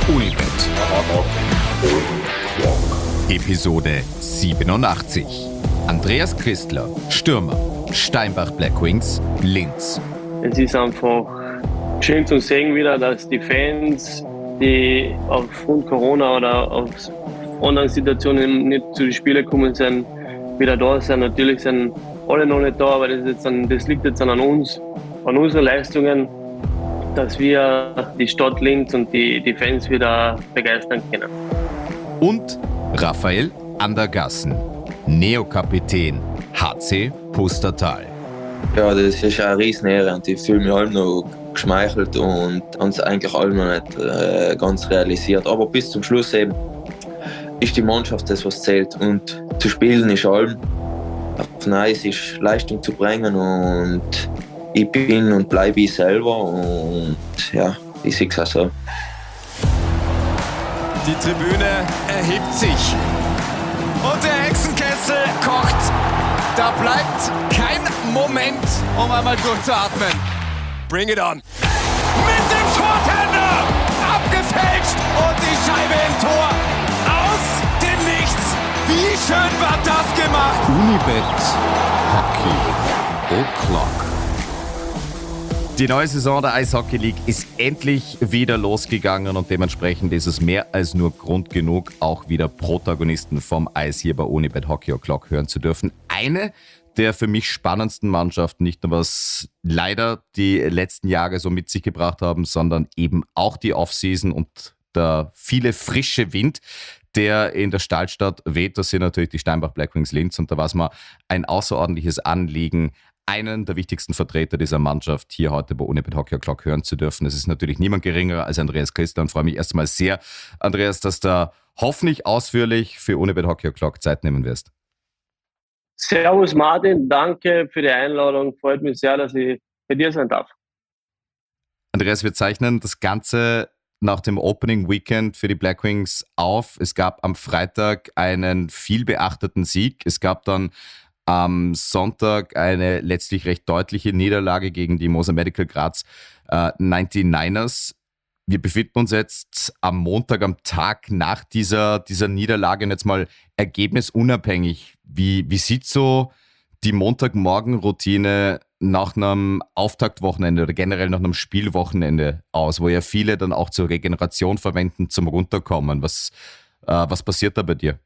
Unibet. Episode 87. Andreas Christler, Stürmer, Steinbach Blackwings, Linz. Es ist einfach schön zu sehen wieder, dass die Fans, die aufgrund Corona oder aus anderen Situationen nicht zu den Spielen gekommen sind, wieder da sind. Natürlich sind alle noch nicht da, aber das liegt jetzt an uns, an unseren Leistungen, dass wir die Stadt Linz und die Fans wieder begeistern können. Und Raphael Andergassen, Neokapitän HC Pustertal. Ja, das ist eine Riesenehre und ich fühle mich allem noch geschmeichelt und haben es eigentlich allem noch nicht ganz realisiert. Aber bis zum Schluss eben ist die Mannschaft das, was zählt. Und zu spielen ist allem. Auf den Eis ist Leistung zu bringen und ich bin und bleibe ich selber und ja, ich sehe es auch so. Die Tribüne erhebt sich und der Hexenkessel kocht. Da bleibt kein Moment, um einmal durchzuatmen. Bring it on. Mit dem Tortender abgefälscht und die Scheibe im Tor. Aus dem Nichts. Wie schön war das gemacht? Unibet Hockey O'Clock. Die neue Saison der Eishockey League ist endlich wieder losgegangen und dementsprechend ist es mehr als nur Grund genug, auch wieder Protagonisten vom Eis hier bei Unibet Hockey O'Clock hören zu dürfen. Eine der für mich spannendsten Mannschaften, nicht nur was leider die letzten Jahre so mit sich gebracht haben, sondern eben auch die Offseason und der viele frische Wind, der in der Stahlstadt weht. Das sind natürlich die Steinbach Blackwings Linz und da war es mal ein außerordentliches Anliegen, einen der wichtigsten Vertreter dieser Mannschaft hier heute bei Unibet Hockey O'Clock hören zu dürfen. Es ist natürlich niemand geringer als Andreas Christler und freue mich erstmal sehr, Andreas, dass du hoffentlich ausführlich für Unibet Hockey O'Clock Zeit nehmen wirst. Servus Martin, danke für die Einladung. Freut mich sehr, dass ich bei dir sein darf. Andreas, wir zeichnen das Ganze nach dem Opening Weekend für die Blackwings auf. Es gab am Freitag einen viel beachteten Sieg. Es gab dann am Sonntag eine letztlich recht deutliche Niederlage gegen die Moser Medical Graz 99ers. Wir befinden uns jetzt am Montag, am Tag nach dieser Niederlage und jetzt mal ergebnisunabhängig. Wie sieht so die Montagmorgen-Routine nach einem Auftaktwochenende oder generell nach einem Spielwochenende aus, wo ja viele dann auch zur Regeneration verwenden, zum Runterkommen? Was passiert da bei dir?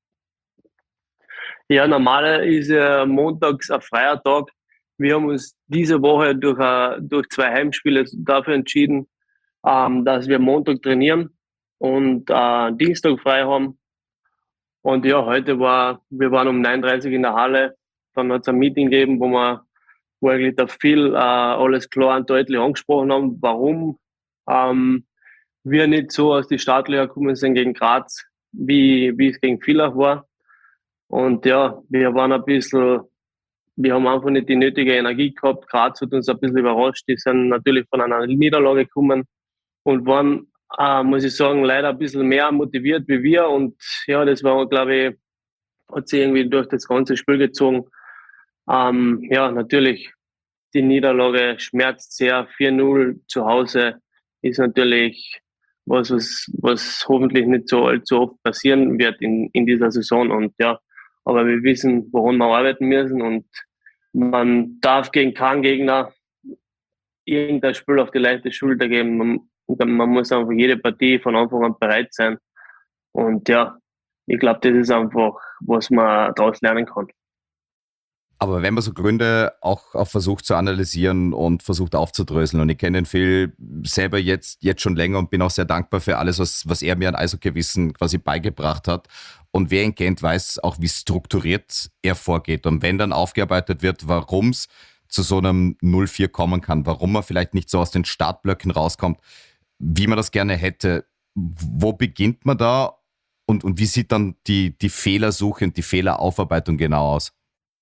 Ja, normal ist ja montags ein freier Tag. Wir haben uns diese Woche durch 2 Heimspiele dafür entschieden, dass wir Montag trainieren und Dienstag frei haben. Und ja, wir waren um 9:30 in der Halle. Dann hat es ein Meeting gegeben, wo eigentlich da viel alles klar und deutlich angesprochen haben, warum wir nicht so aus die Startliga gekommen sind gegen Graz, wie es gegen Villach war. Und ja, wir haben einfach nicht die nötige Energie gehabt. Graz hat uns ein bisschen überrascht. Die sind natürlich von einer Niederlage gekommen und waren, muss ich sagen, leider ein bisschen mehr motiviert wie wir. Und ja, das war, glaube ich, hat sich irgendwie durch das ganze Spiel gezogen. Ja, natürlich, die Niederlage schmerzt sehr. 4-0 zu Hause ist natürlich was hoffentlich nicht so allzu oft passieren wird in dieser Saison. Und ja, aber wir wissen, woran wir arbeiten müssen und man darf gegen keinen Gegner irgendein Spiel auf die leichte Schulter geben. Man muss einfach jede Partie von Anfang an bereit sein. Und ja, ich glaube, das ist einfach, was man daraus lernen kann. Aber wenn man so Gründe auch versucht zu analysieren und versucht aufzudröseln, und ich kenne den Phil selber jetzt schon länger und bin auch sehr dankbar für alles, was er mir an Eishockeywissen quasi beigebracht hat. Und wer ihn kennt, weiß auch, wie strukturiert er vorgeht. Und wenn dann aufgearbeitet wird, warum es zu so einem 0-4 kommen kann, warum man vielleicht nicht so aus den Startblöcken rauskommt, wie man das gerne hätte, wo beginnt man da und wie sieht dann die Fehlersuche und die Fehleraufarbeitung genau aus?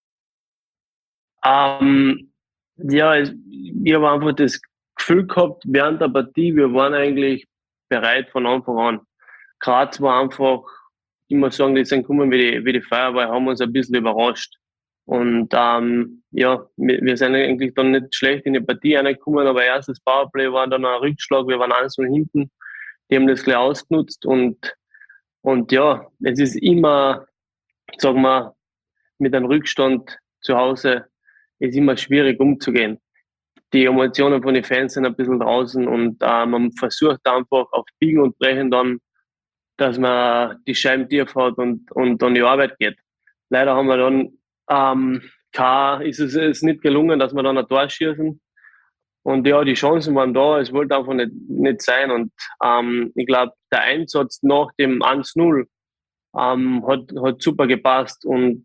Ja, ich habe einfach das Gefühl gehabt, während der Partie, wir waren eigentlich bereit von Anfang an. Graz war einfach, ich muss sagen, die sind gekommen wie die Feuerwehr, haben uns ein bisschen überrascht. Und ja, wir sind eigentlich dann nicht schlecht in die Partie reingekommen, aber erstes Powerplay war dann ein Rückschlag, wir waren 1-0 hinten. die haben das gleich ausgenutzt und ja, es ist immer, sagen wir, mit einem Rückstand zu Hause ist immer schwierig umzugehen. Die Emotionen von den Fans sind ein bisschen draußen und man versucht einfach auf Biegen und Brechen dann, dass man die Scheiben tief hat und dann die Arbeit geht. Leider haben wir dann ist es nicht gelungen, dass wir dann ein Tor schießen. Und ja, die Chancen waren da, es wollte einfach nicht sein. Und ich glaube, der Einsatz nach dem 1-0 hat super gepasst und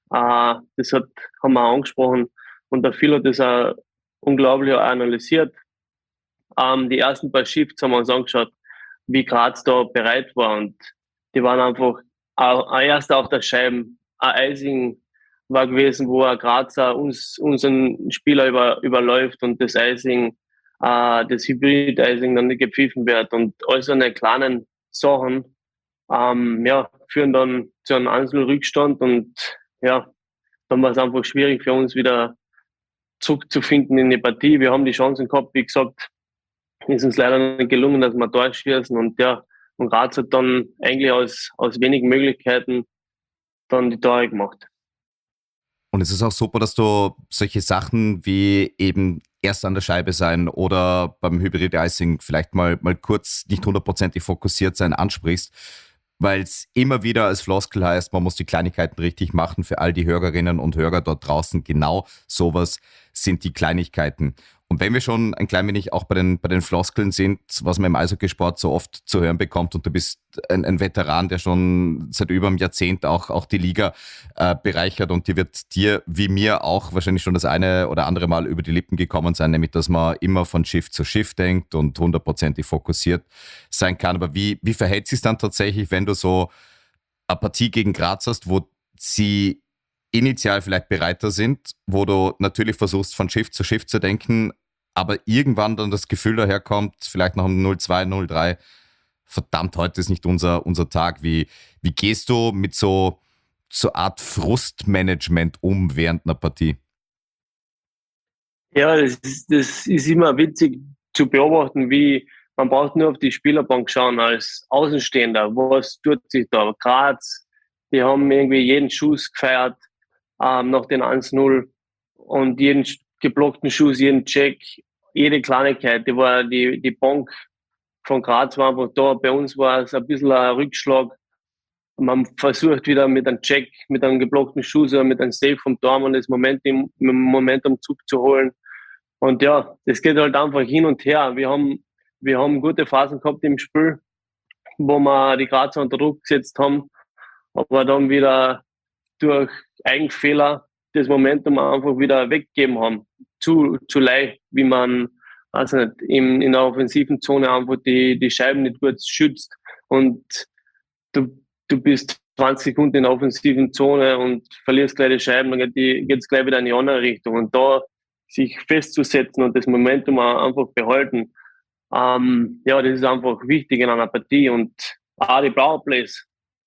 haben wir auch angesprochen. Und der Phil hat das auch unglaublich analysiert. Die ersten paar Shifts haben wir uns angeschaut, wie Graz da bereit war. Und die waren einfach erst auf der Scheibe. Ein Eising war gewesen, wo ein Grazer unseren Spieler überläuft und das Eising, das Hybrid-Eising dann nicht gepfiffen wird. Und all so eine kleinen Sachen führen dann zu einem Einzelrückstand und ja, dann war es einfach schwierig für uns wieder zurückzufinden in die Partie. Wir haben die Chancen gehabt, wie gesagt, ist uns leider nicht gelungen, dass wir da schießen und ja, und Graz hat dann eigentlich aus wenigen Möglichkeiten dann die Tore gemacht. Und es ist auch super, dass du solche Sachen wie eben erst an der Scheibe sein oder beim Hybrid-Icing vielleicht mal kurz nicht 100% fokussiert sein ansprichst, weil es immer wieder als Floskel heißt, man muss die Kleinigkeiten richtig machen. Für all die Hörerinnen und Hörer dort draußen, genau sowas sind die Kleinigkeiten. Und wenn wir schon ein klein wenig auch bei den Floskeln sind, was man im Eishockeysport so oft zu hören bekommt, und du bist ein Veteran, der schon seit über einem Jahrzehnt auch die Liga bereichert, und die wird dir wie mir auch wahrscheinlich schon das eine oder andere Mal über die Lippen gekommen sein, nämlich dass man immer von Shift zu Shift denkt und 100% fokussiert sein kann. Aber wie verhält sich dann tatsächlich, wenn du so eine Partie gegen Graz hast, wo sie initial vielleicht bereiter sind, wo du natürlich versuchst, von Shift zu Shift zu denken, aber irgendwann dann das Gefühl daherkommt, vielleicht nach einem 0-2, 0-3, verdammt, heute ist nicht unser Tag. Wie gehst du mit so Art Frustmanagement um während einer Partie? Ja, das ist immer witzig zu beobachten, wie man braucht nur auf die Spielerbank schauen als Außenstehender. Was tut sich da? Graz, die haben irgendwie jeden Schuss gefeiert nach den 1-0 und jeden geblockten Schuss, jeden Check, jede Kleinigkeit, die Bank von Graz war einfach da. Bei uns war es ein bisschen ein Rückschlag. Man versucht wieder mit einem Check, mit einem geblockten Schuss oder mit einem Save vom Tormann das Momentum zurückzuholen. Und ja, das geht halt einfach hin und her. Wir haben gute Phasen gehabt im Spiel, wo wir die Grazer unter Druck gesetzt haben, aber dann wieder durch Eigenfehler das Momentum einfach wieder weggegeben haben. Zu leicht, wie man, also nicht, in der offensiven Zone einfach die Scheiben nicht gut schützt. Und du bist 20 Sekunden in der offensiven Zone und verlierst gleich die Scheiben, dann geht's gleich wieder in die andere Richtung. Und da sich festzusetzen und das Momentum einfach behalten, das ist einfach wichtig in einer Partie. Und auch die Powerplays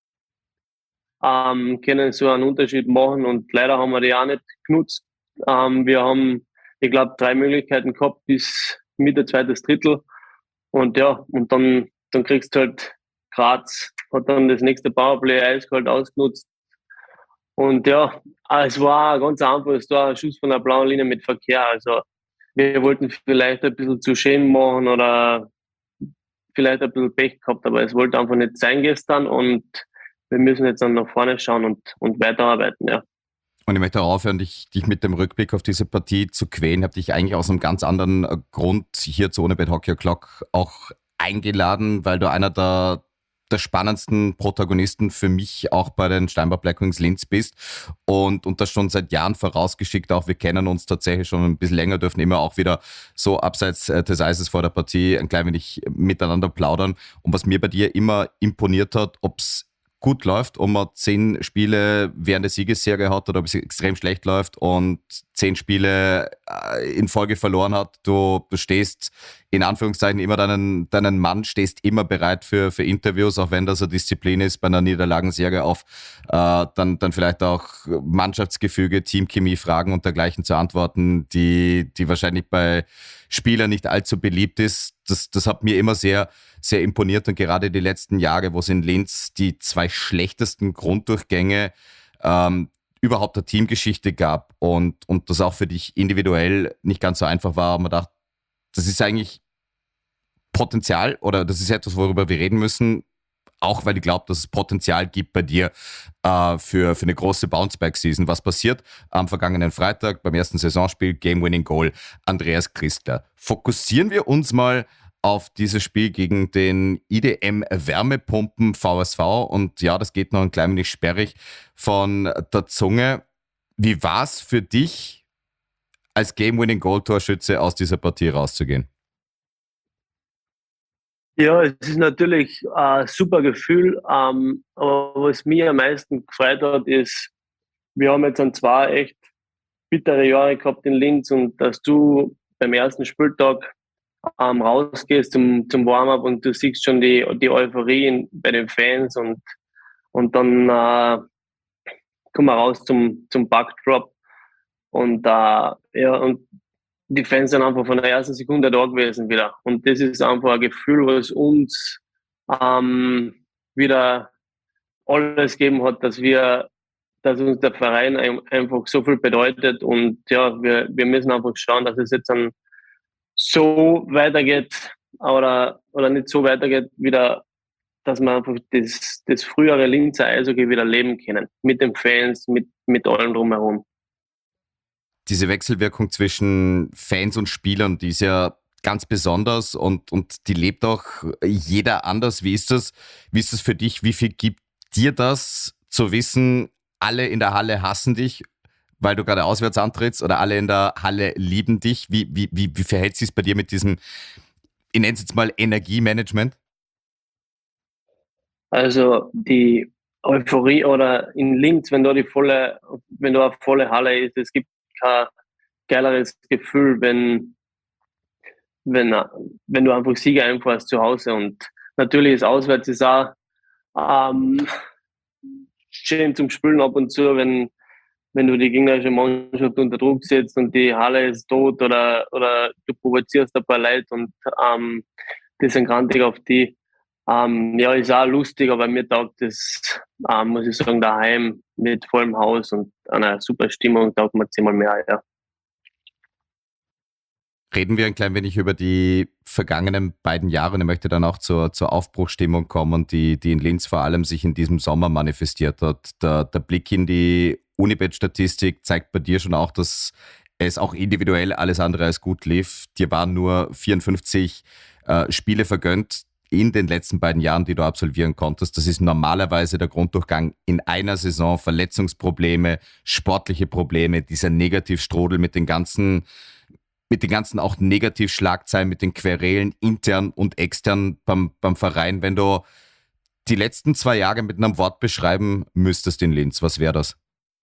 können so einen Unterschied machen und leider haben wir die auch nicht genutzt. Wir haben, ich glaube, 3 Möglichkeiten gehabt bis Mitte zweites Drittel und ja, und dann kriegst du halt Graz, hat dann das nächste Powerplay eiskalt ausgenutzt und ja, es war ganz einfach, es war ein Schuss von der blauen Linie mit Verkehr, also wir wollten vielleicht ein bisschen zu schön machen oder vielleicht ein bisschen Pech gehabt, aber es wollte einfach nicht sein gestern und wir müssen jetzt dann nach vorne schauen und weiterarbeiten, ja. Und ich möchte auch aufhören, dich mit dem Rückblick auf diese Partie zu quälen. Habe dich eigentlich aus einem ganz anderen Grund hier zu Ohne Bett Hockey O'Clock auch eingeladen, weil du einer der spannendsten Protagonisten für mich auch bei den Steinbach Blackwings Linz bist und das schon seit Jahren vorausgeschickt auch. Wir kennen uns tatsächlich schon ein bisschen länger, dürfen immer auch wieder so abseits des Eises vor der Partie ein klein wenig miteinander plaudern. Und was mir bei dir immer imponiert hat, ob es gut läuft und man 10 Spiele während der Siegesserie hat oder ob es extrem schlecht läuft und 10 Spiele in Folge verloren hat. Du stehst in Anführungszeichen immer deinen Mann, stehst immer bereit für Interviews, auch wenn das eine Disziplin ist, bei einer Niederlagenserie auf dann vielleicht auch Mannschaftsgefüge, Teamchemie, Fragen und dergleichen zu antworten, die wahrscheinlich bei Spielern nicht allzu beliebt ist. Das hat mir immer sehr, sehr imponiert und gerade die letzten Jahre, wo es in Linz die 2 schlechtesten Grunddurchgänge überhaupt der Teamgeschichte gab und das auch für dich individuell nicht ganz so einfach war, aber man dachte, das ist eigentlich Potenzial oder das ist etwas, worüber wir reden müssen, auch weil ich glaube, dass es Potenzial gibt bei dir für eine große Bounceback-Season. Was passiert am vergangenen Freitag beim ersten Saisonspiel? Game-Winning-Goal, Andreas Christler. Fokussieren wir uns mal auf dieses Spiel gegen den IDM Wärmepumpen VSV und ja, das geht noch ein klein wenig sperrig von der Zunge. Wie war es für dich, als Game-Winning-Goal-Torschütze aus dieser Partie rauszugehen? Ja, es ist natürlich ein super Gefühl, aber was mich am meisten gefreut hat, ist, wir haben jetzt an 2 echt bittere Jahre gehabt in Linz und dass du beim ersten Spieltag rausgehst zum Warm-up und du siehst schon die Euphorie bei den Fans und dann kommen wir raus zum Backdrop und und die Fans sind einfach von der ersten Sekunde da gewesen wieder. Und das ist einfach ein Gefühl, was uns wieder alles gegeben hat, dass uns der Verein einfach so viel bedeutet. Und ja, wir müssen einfach schauen, dass es jetzt dann so weitergeht oder nicht so weitergeht, wieder, dass wir einfach das frühere Linzer Eishockey wieder leben können. Mit den Fans, mit allem drumherum. Diese Wechselwirkung zwischen Fans und Spielern, die ist ja ganz besonders und die lebt auch jeder anders. Wie ist das für dich? Wie viel gibt dir das zu wissen, alle in der Halle hassen dich, weil du gerade auswärts antrittst oder alle in der Halle lieben dich? Wie verhält sich es bei dir mit diesem, ich nenne es jetzt mal Energiemanagement? Also die Euphorie oder in Linz, wenn du eine volle Halle ist, es gibt kein geileres Gefühl, wenn du einfach Sieger einfahrst zu Hause. Und natürlich ist auswärts ist auch schön zum Spielen ab und zu, wenn du die gegnerische Mannschaft unter Druck setzt und die Halle ist tot oder du provozierst ein paar Leute und die sind grantig auf die. Ja, ist auch lustig, aber mir taugt das, muss ich sagen, daheim mit vollem Haus und einer super Stimmung taugt mir 10-mal mehr, ja. Reden wir ein klein wenig über die vergangenen beiden Jahre und ich möchte dann auch zur Aufbruchstimmung kommen, die in Linz vor allem sich in diesem Sommer manifestiert hat. Der Blick in die Unibet-Statistik zeigt bei dir schon auch, dass es auch individuell alles andere als gut lief. Dir waren nur 54 Spiele vergönnt in den letzten beiden Jahren, die du absolvieren konntest. Das ist normalerweise der Grunddurchgang in einer Saison. Verletzungsprobleme, sportliche Probleme, dieser Negativstrudel mit den ganzen auch Negativschlagzeilen, mit den Querelen intern und extern beim Verein. Wenn du die letzten 2 Jahre mit einem Wort beschreiben müsstest in Linz, was wäre das?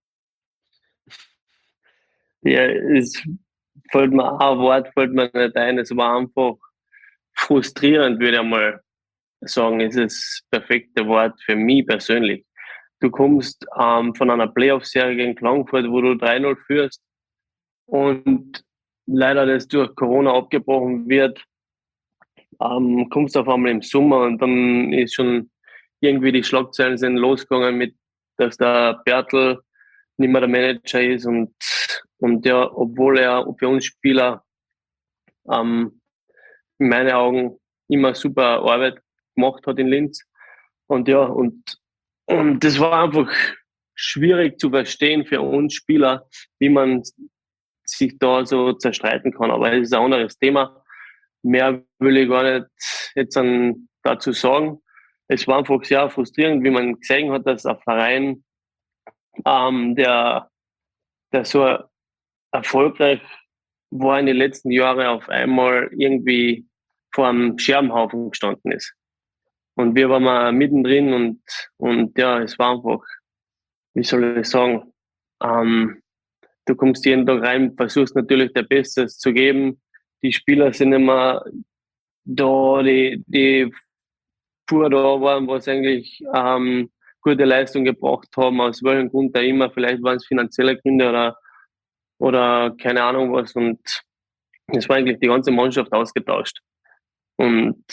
Ja, es fällt mir ein Wort, fällt mir nicht ein. Es war einfach frustrierend, würde ich mal sagen, ist das perfekte Wort für mich persönlich. Du kommst von einer Playoff-Serie gegen Klagenfurt, wo du 3-0 führst und leider das durch Corona abgebrochen wird, kommst auf einmal im Sommer und dann ist schon irgendwie die Schlagzeilen sind losgegangen mit, dass der Bertel nicht mehr der Manager ist und ja, obwohl er für uns Spieler in meinen Augen immer super Arbeit gemacht hat in Linz. Und ja, und das war einfach schwierig zu verstehen für uns Spieler, wie man sich da so zerstreiten kann. Aber es ist ein anderes Thema. Mehr will ich gar nicht jetzt dazu sagen. Es war einfach sehr frustrierend, wie man gesehen hat, dass ein Verein, der so erfolgreich war in den letzten Jahren, auf einmal irgendwie vor einem Scherbenhaufen gestanden ist. Und wir waren mal mittendrin und ja, es war einfach, wie soll ich sagen, du kommst jeden Tag rein, versuchst natürlich dein Bestes zu geben. Die Spieler sind immer da, die pur da waren, was eigentlich gute Leistung gebracht haben, aus welchem Grund da immer, vielleicht waren es finanzielle Gründe oder keine Ahnung was. Und es war eigentlich die ganze Mannschaft ausgetauscht. Und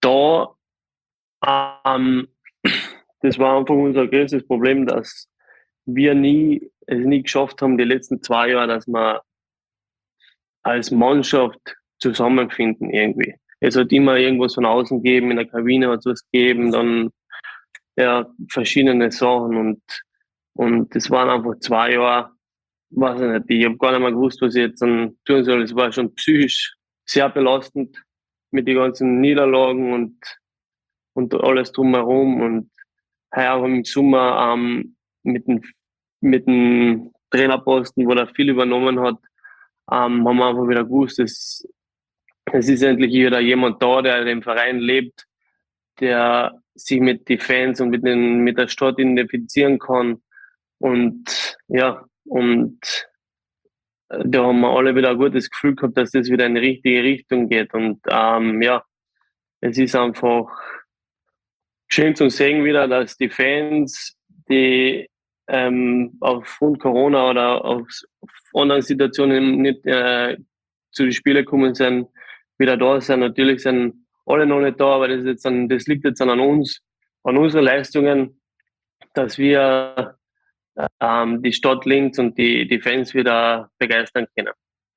da, ähm, das war einfach unser größtes Problem, dass wir es nie geschafft haben, die letzten 2 Jahre, dass wir als Mannschaft zusammenfinden irgendwie. Es hat immer irgendwas von außen gegeben, in der Kabine hat es was gegeben, dann ja, verschiedene Sachen und das waren einfach 2 Jahre, weiß ich nicht, ich habe gar nicht mehr gewusst, was ich jetzt dann tun soll. Es war schon psychisch sehr belastend mit den ganzen Niederlagen und alles drumherum und heuer auch im Sommer mit dem Trainerposten, wo der viel übernommen hat, haben wir einfach wieder gewusst, es ist endlich wieder jemand da, der den Verein lebt, der sich mit den Fans und mit der Stadt identifizieren kann. Und ja, da haben wir alle wieder ein gutes Gefühl gehabt, dass das wieder in die richtige Richtung geht. Und ja, es ist einfach schön zu sehen wieder, dass die Fans, die aufgrund Corona oder auf anderen Situationen nicht zu den Spielen gekommen sind, wieder da sind. Natürlich sind alle noch nicht da, aber das liegt jetzt an uns, an unseren Leistungen, dass wir die Stadt Linz und die Fans wieder begeistern können.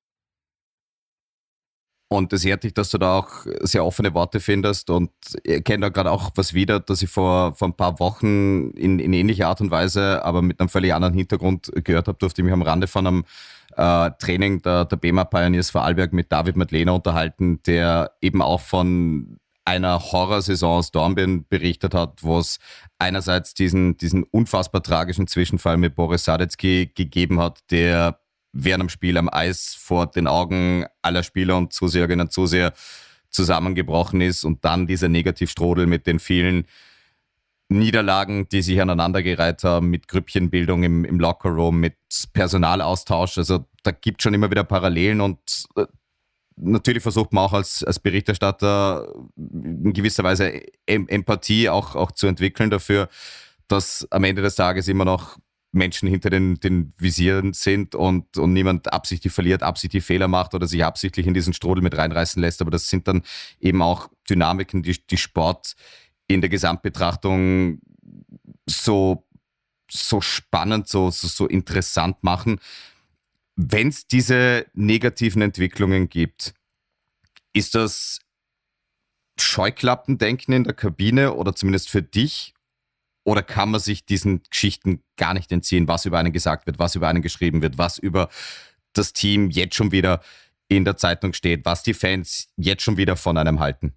Und das ehrt dich, dass du da auch sehr offene Worte findest und ich kenne da gerade auch was wieder, dass ich vor ein paar Wochen in ähnlicher Art und Weise, aber mit einem völlig anderen Hintergrund gehört habe, durfte ich mich am Rande von einem Training der BEMA Pioneers Vorarlberg mit David Madlener unterhalten, der eben auch von einer Horrorsaison aus Dornbirn berichtet hat, wo es einerseits diesen unfassbar tragischen Zwischenfall mit Boris Sadetzky gegeben hat, der während dem Spiel am Eis vor den Augen aller Spieler und Zuseherinnen und Zuseher zusammengebrochen ist und dann dieser Negativstrudel mit den vielen Niederlagen, die sich aneinandergereiht haben, mit Grüppchenbildung im Lockerroom, mit Personalaustausch. Also da gibt es schon immer wieder Parallelen und natürlich versucht man auch als Berichterstatter in gewisser Weise Empathie auch zu entwickeln dafür, dass am Ende des Tages immer noch Menschen hinter den Visieren sind und niemand absichtlich verliert, absichtlich Fehler macht oder sich absichtlich in diesen Strudel mit reinreißen lässt. Aber das sind dann eben auch Dynamiken, die Sport in der Gesamtbetrachtung so spannend, so interessant machen. Wenn es diese negativen Entwicklungen gibt, ist das Scheuklappendenken in der Kabine oder zumindest für dich? Oder kann man sich diesen Geschichten gar nicht entziehen, was über einen gesagt wird, was über einen geschrieben wird, was über das Team jetzt schon wieder in der Zeitung steht, was die Fans jetzt schon wieder von einem halten?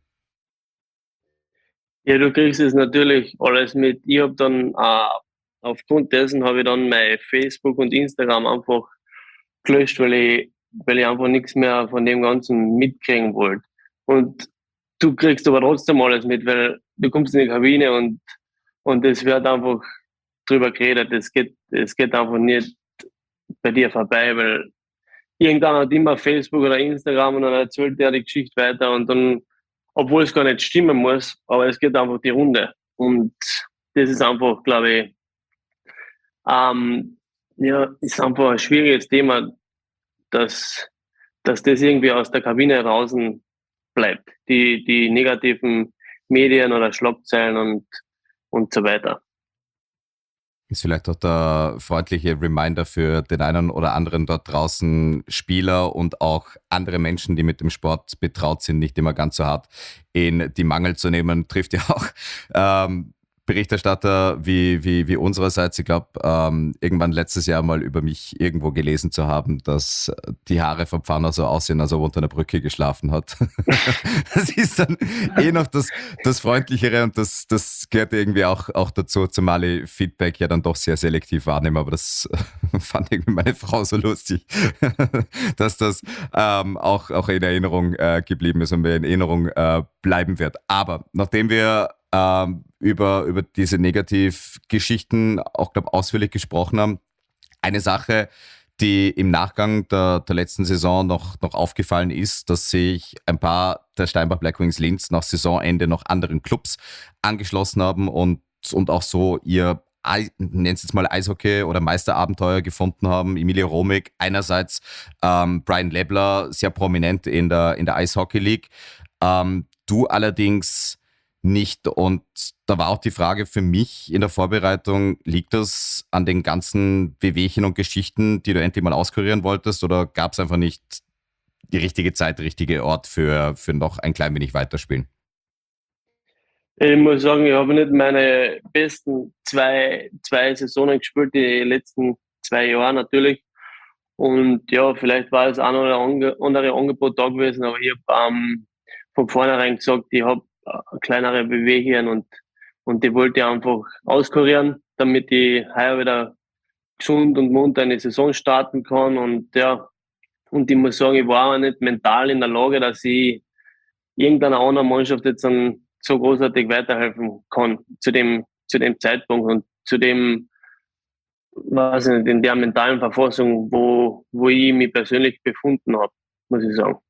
Ja, du kriegst es natürlich alles mit. Ich habe dann, aufgrund dessen habe ich dann mein Facebook und Instagram einfach gelöscht, weil ich einfach nichts mehr von dem Ganzen mitkriegen wollte. Und du kriegst aber trotzdem alles mit, weil du kommst in die Kabine und es wird einfach drüber geredet. Es geht einfach nicht bei dir vorbei, weil irgendeiner hat immer Facebook oder Instagram und dann erzählt der die Geschichte weiter und dann, obwohl es gar nicht stimmen muss, aber es geht einfach die Runde. Und das ist einfach, glaube ich, ja, ist einfach ein schwieriges Thema, dass das irgendwie aus der Kabine draußen bleibt. Die negativen Medien oder Schlagzeilen und so weiter. Ist vielleicht auch der freundliche Reminder für den einen oder anderen dort draußen, Spieler und auch andere Menschen, die mit dem Sport betraut sind, nicht immer ganz so hart in die Mangel zu nehmen, trifft ja auch Berichterstatter wie unsererseits. Ich glaube, irgendwann letztes Jahr mal über mich irgendwo gelesen zu haben, dass die Haare vom Pfanner so aussehen, als ob er unter einer Brücke geschlafen hat. Das ist dann noch das Freundlichere und das gehört irgendwie auch dazu, zumal ich Feedback ja dann doch sehr selektiv wahrnehme, aber das fand irgendwie meine Frau so lustig, dass das auch in Erinnerung geblieben ist und mir in Erinnerung bleiben wird. Aber nachdem wir über diese Negativgeschichten auch, glaube ich, ausführlich gesprochen haben. Eine Sache, die im Nachgang der letzten Saison noch aufgefallen ist, dass sich ein paar der Steinbach Black Wings Linz nach Saisonende noch anderen Clubs angeschlossen haben und auch so ihr, nennt es jetzt mal Eishockey oder Meisterabenteuer gefunden haben. Emilio Romig, einerseits Brian Lebler, sehr prominent in der Eishockey League. du allerdings nicht. Und da war auch die Frage für mich in der Vorbereitung, liegt das an den ganzen Wehwehchen und Geschichten, die du endlich mal auskurieren wolltest, oder gab es einfach nicht die richtige Zeit, der richtige Ort für noch ein klein wenig weiterspielen? Ich muss sagen, ich habe nicht meine besten zwei Saisonen gespielt, die letzten 2 Jahre natürlich. Und ja, vielleicht war das ein oder andere Angebot da gewesen, aber ich habe von vornherein gesagt, ich habe kleinere Bewegungen und die wollte ich einfach auskurieren, damit ich heuer wieder gesund und munter eine Saison starten kann. Und ja, und ich muss sagen, ich war auch nicht mental in der Lage, dass ich irgendeiner anderen Mannschaft jetzt dann so großartig weiterhelfen kann zu dem Zeitpunkt und zu dem, weiß ich nicht, in der mentalen Verfassung, wo ich mich persönlich befunden habe, muss ich sagen.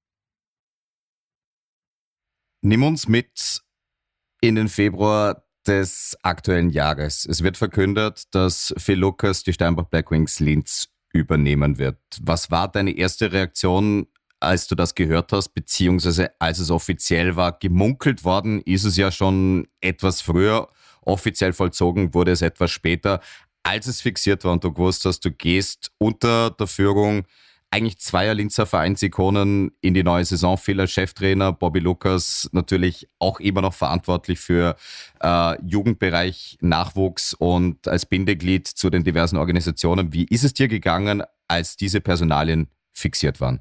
Nimm uns mit in den Februar des aktuellen Jahres. Es wird verkündet, dass Phil Lucas die Steinbach Black Wings Linz übernehmen wird. Was war deine erste Reaktion, als du das gehört hast, beziehungsweise als es offiziell war? Gemunkelt worden ist es ja schon etwas früher, offiziell vollzogen wurde es etwas später. Als es fixiert war und du gewusst hast, du gehst unter der Führung eigentlich zweier Linzer Vereinsikonen in die neue Saison. Phil als Cheftrainer, Bobby Lucas natürlich auch immer noch verantwortlich für Jugendbereich, Nachwuchs und als Bindeglied zu den diversen Organisationen. Wie ist es dir gegangen, als diese Personalien fixiert waren?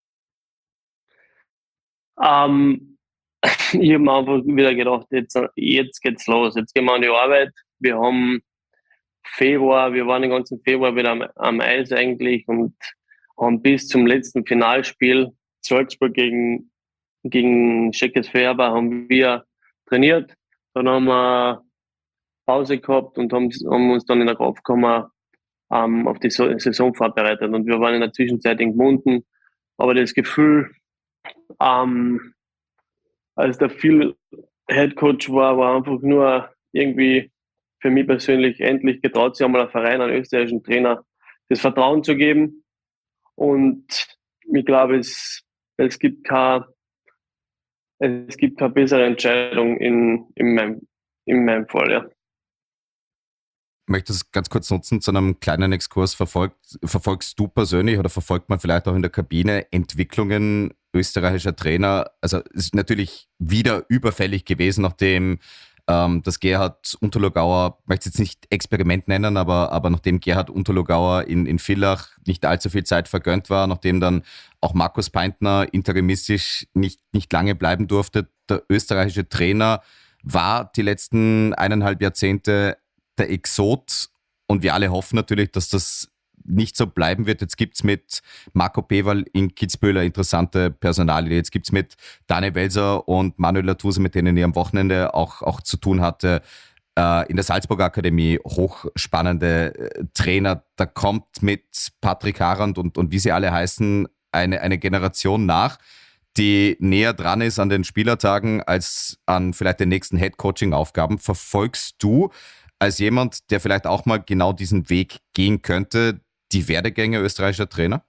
Ähm, Ich habe mir einfach wieder gedacht, jetzt geht's los. Jetzt gehen wir an die Arbeit. Wir haben Februar, wir waren den ganzen Februar wieder am Eis eigentlich und haben bis zum letzten Finalspiel Salzburg gegen Checkers Färber haben wir trainiert. Dann haben wir Pause gehabt und haben uns dann in der Kraftkammer auf die Saison vorbereitet. Und wir waren in der Zwischenzeit in Gmunden. Aber das Gefühl, ähm, als der Phil Headcoach war einfach nur irgendwie für mich persönlich endlich getraut, sich einmal einen Verein, einen österreichischen Trainer, das Vertrauen zu geben. Und ich glaube, es gibt keine bessere Entscheidung in meinem Fall, ja. Ich möchte es ganz kurz nutzen zu einem kleinen Exkurs. Verfolgst du persönlich oder verfolgt man vielleicht auch in der Kabine Entwicklungen österreichischer Trainer? Also es ist natürlich wieder überfällig gewesen, nachdem das Gerhard Unterlogauer, ich möchte es jetzt nicht Experiment nennen, aber nachdem Gerhard Unterlogauer in Villach nicht allzu viel Zeit vergönnt war, nachdem dann auch Markus Peintner interimistisch nicht lange bleiben durfte, der österreichische Trainer war die letzten 1,5 Jahrzehnte der Exot und wir alle hoffen natürlich, dass das nicht so bleiben wird. Jetzt gibt es mit Marco Peval in Kitzbühel interessante Personalie. Jetzt gibt es mit Daniel Welser und Manuel Latuse, mit denen ich am Wochenende auch zu tun hatte, in der Salzburger Akademie hochspannende Trainer. Da kommt mit Patrick Harand und wie sie alle heißen, eine Generation nach, die näher dran ist an den Spielertagen als an vielleicht den nächsten Head-Coaching-Aufgaben. Verfolgst du als jemand, der vielleicht auch mal genau diesen Weg gehen könnte, die Werdegänge österreichischer Trainer?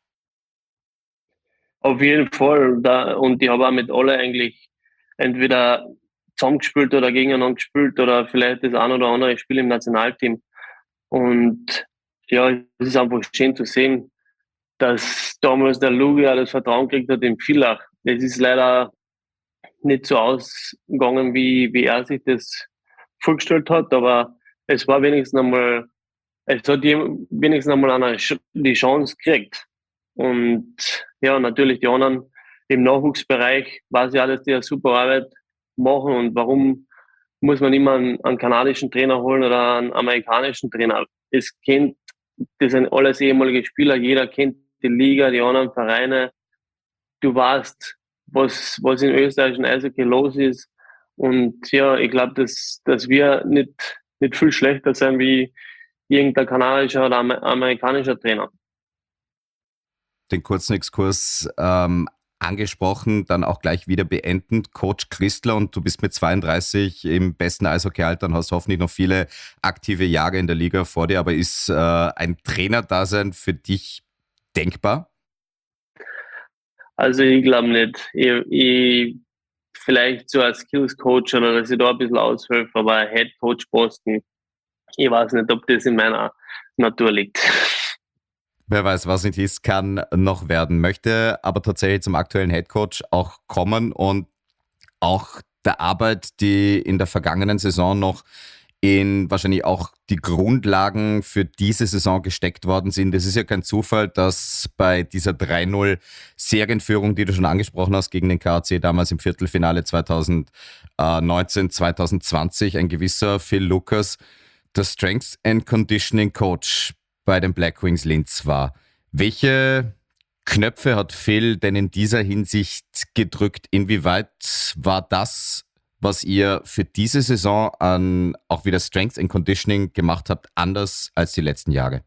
Auf jeden Fall. Und ich habe auch mit alle eigentlich entweder zusammengespielt oder gegeneinander gespielt oder vielleicht das ein oder andere Spiel im Nationalteam. Und ja, es ist einfach schön zu sehen, dass damals der Lugia das Vertrauen gekriegt hat in Villach. Es ist leider nicht so ausgegangen, wie er sich das vorgestellt hat, aber es war wenigstens einmal, es hat wenigstens einmal einer die Chance gekriegt. Und ja, natürlich die anderen im Nachwuchsbereich weiß ich auch, dass die eine super Arbeit machen und warum muss man immer einen kanadischen Trainer holen oder einen amerikanischen Trainer. Das sind alles ehemalige Spieler, jeder kennt die Liga, die anderen Vereine. Du weißt, was in österreichischen Eishockey los ist. Und ja, ich glaube, dass wir nicht viel schlechter sein wie irgendein kanadischer oder amerikanischer Trainer. Den kurzen Exkurs angesprochen, dann auch gleich wieder beendend. Coach Christler, und du bist mit 32 im besten Eishockeyalter und hast hoffentlich noch viele aktive Jahre in der Liga vor dir, aber ist ein Trainerdasein für dich denkbar? Also ich glaube nicht. Ich vielleicht so als Skills-Coach oder dass ich da ein bisschen aushelfe, aber Head-Coach-Posten, ich weiß nicht, ob das in meiner Natur liegt. Wer weiß, was nicht ist, kann noch werden. Möchte aber tatsächlich zum aktuellen Headcoach auch kommen und auch der Arbeit, die in der vergangenen Saison noch in wahrscheinlich auch die Grundlagen für diese Saison gesteckt worden sind. Es ist ja kein Zufall, dass bei dieser 3-0 Serienführung, die du schon angesprochen hast, gegen den KAC damals im Viertelfinale 2019, 2020, ein gewisser Phil Lucas der Strength and Conditioning Coach bei den Black Wings Linz war. Welche Knöpfe hat Phil denn in dieser Hinsicht gedrückt? Inwieweit war das, was ihr für diese Saison an auch wieder Strength and Conditioning gemacht habt, anders als die letzten Jahre?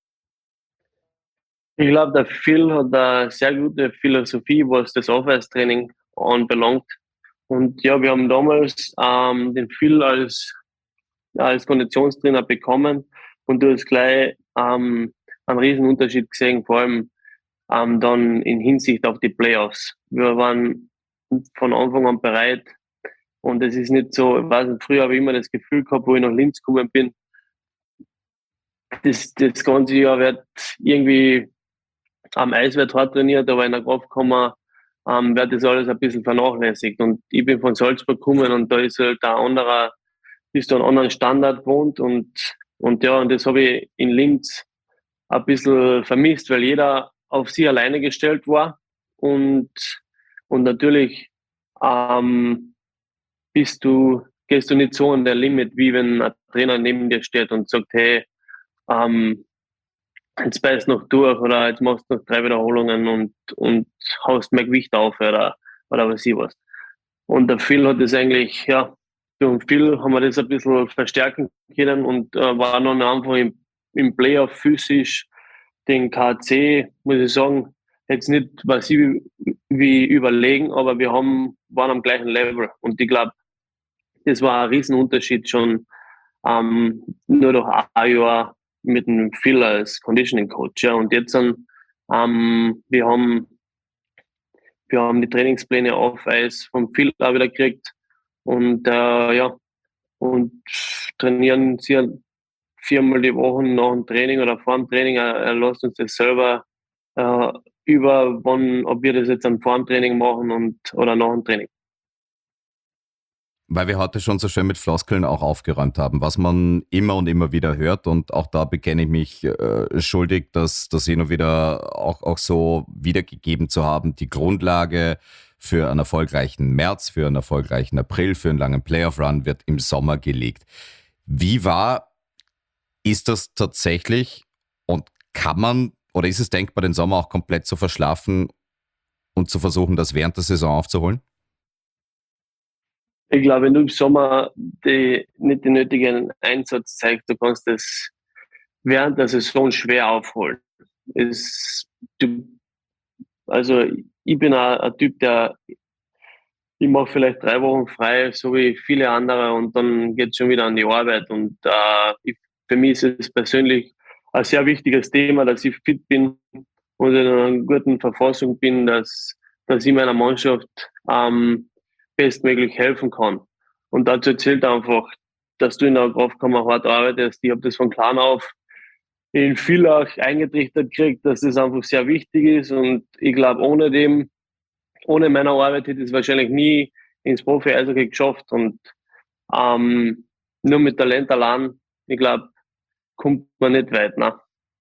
Ich glaube, der Phil hat eine sehr gute Philosophie, was das Aufwärtstraining anbelangt. Und ja, wir haben damals den Phil als Konditionstrainer bekommen und du hast gleich einen riesen Unterschied gesehen, vor allem dann in Hinsicht auf die Playoffs. Wir waren von Anfang an bereit und es ist nicht so, ich weiß nicht, früher habe ich immer das Gefühl gehabt, wo ich nach Linz gekommen bin, das ganze Jahr wird irgendwie am Eis wird hart trainiert, aber in der Kraftkammer wird das alles ein bisschen vernachlässigt. Und ich bin von Salzburg gekommen und da ist halt ist da ein anderer Standard gewohnt und ja, und das habe ich in Linz ein bisschen vermisst, weil jeder auf sie alleine gestellt war und natürlich gehst du nicht so an der Limit, wie wenn ein Trainer neben dir steht und sagt, hey, jetzt beißt noch durch oder jetzt machst du noch 3 Wiederholungen und haust mein Gewicht auf oder was ich was. Und der Phil hat das eigentlich, ja, durch den Phil haben wir das ein bisschen verstärken können und war dann einfach im Playoff physisch den KC, muss ich sagen, jetzt nicht massiv wie überlegen, aber waren am gleichen Level. Und ich glaube, das war ein Riesenunterschied schon nur durch ein Jahr mit dem Phil als Conditioning Coach. Ja. Und jetzt wir haben die Trainingspläne auf Eis vom Phil auch wieder gekriegt und ja, und trainieren sie 4-mal die Woche nach dem Training oder vor dem Training. Er lässt uns das selber ob wir das jetzt vor dem Training machen oder nach dem Training. Weil wir heute schon so schön mit Floskeln auch aufgeräumt haben, was man immer und immer wieder hört, und auch da bekenne ich mich schuldig, das hin und wieder auch so wiedergegeben zu haben. Die Grundlage für einen erfolgreichen März, für einen erfolgreichen April, für einen langen Playoff-Run wird im Sommer gelegt. Wie wahr ist das tatsächlich, und kann man oder ist es denkbar, den Sommer auch komplett zu verschlafen und zu versuchen, das während der Saison aufzuholen? Ich glaube, wenn du im Sommer nicht den nötigen Einsatz zeigst, du kannst das während der Saison schwer aufholen. Also ich bin ein Typ, ich mache vielleicht 3 Wochen frei, so wie viele andere, und dann geht es schon wieder an die Arbeit. Und für mich ist es persönlich ein sehr wichtiges Thema, dass ich fit bin und in einer guten Verfassung bin, dass ich meiner Mannschaft bestmöglich helfen kann. Und dazu zählt einfach, dass du in der Kraftkammer hart arbeitest. Ich habe das von klein auf in Villach eingetrichtert gekriegt, dass das einfach sehr wichtig ist. Und ich glaube, ohne meine Arbeit hätte ich es wahrscheinlich nie ins Profi-Eishockey geschafft. Und nur mit Talent allein, ich glaube, kommt man nicht weit. Ne?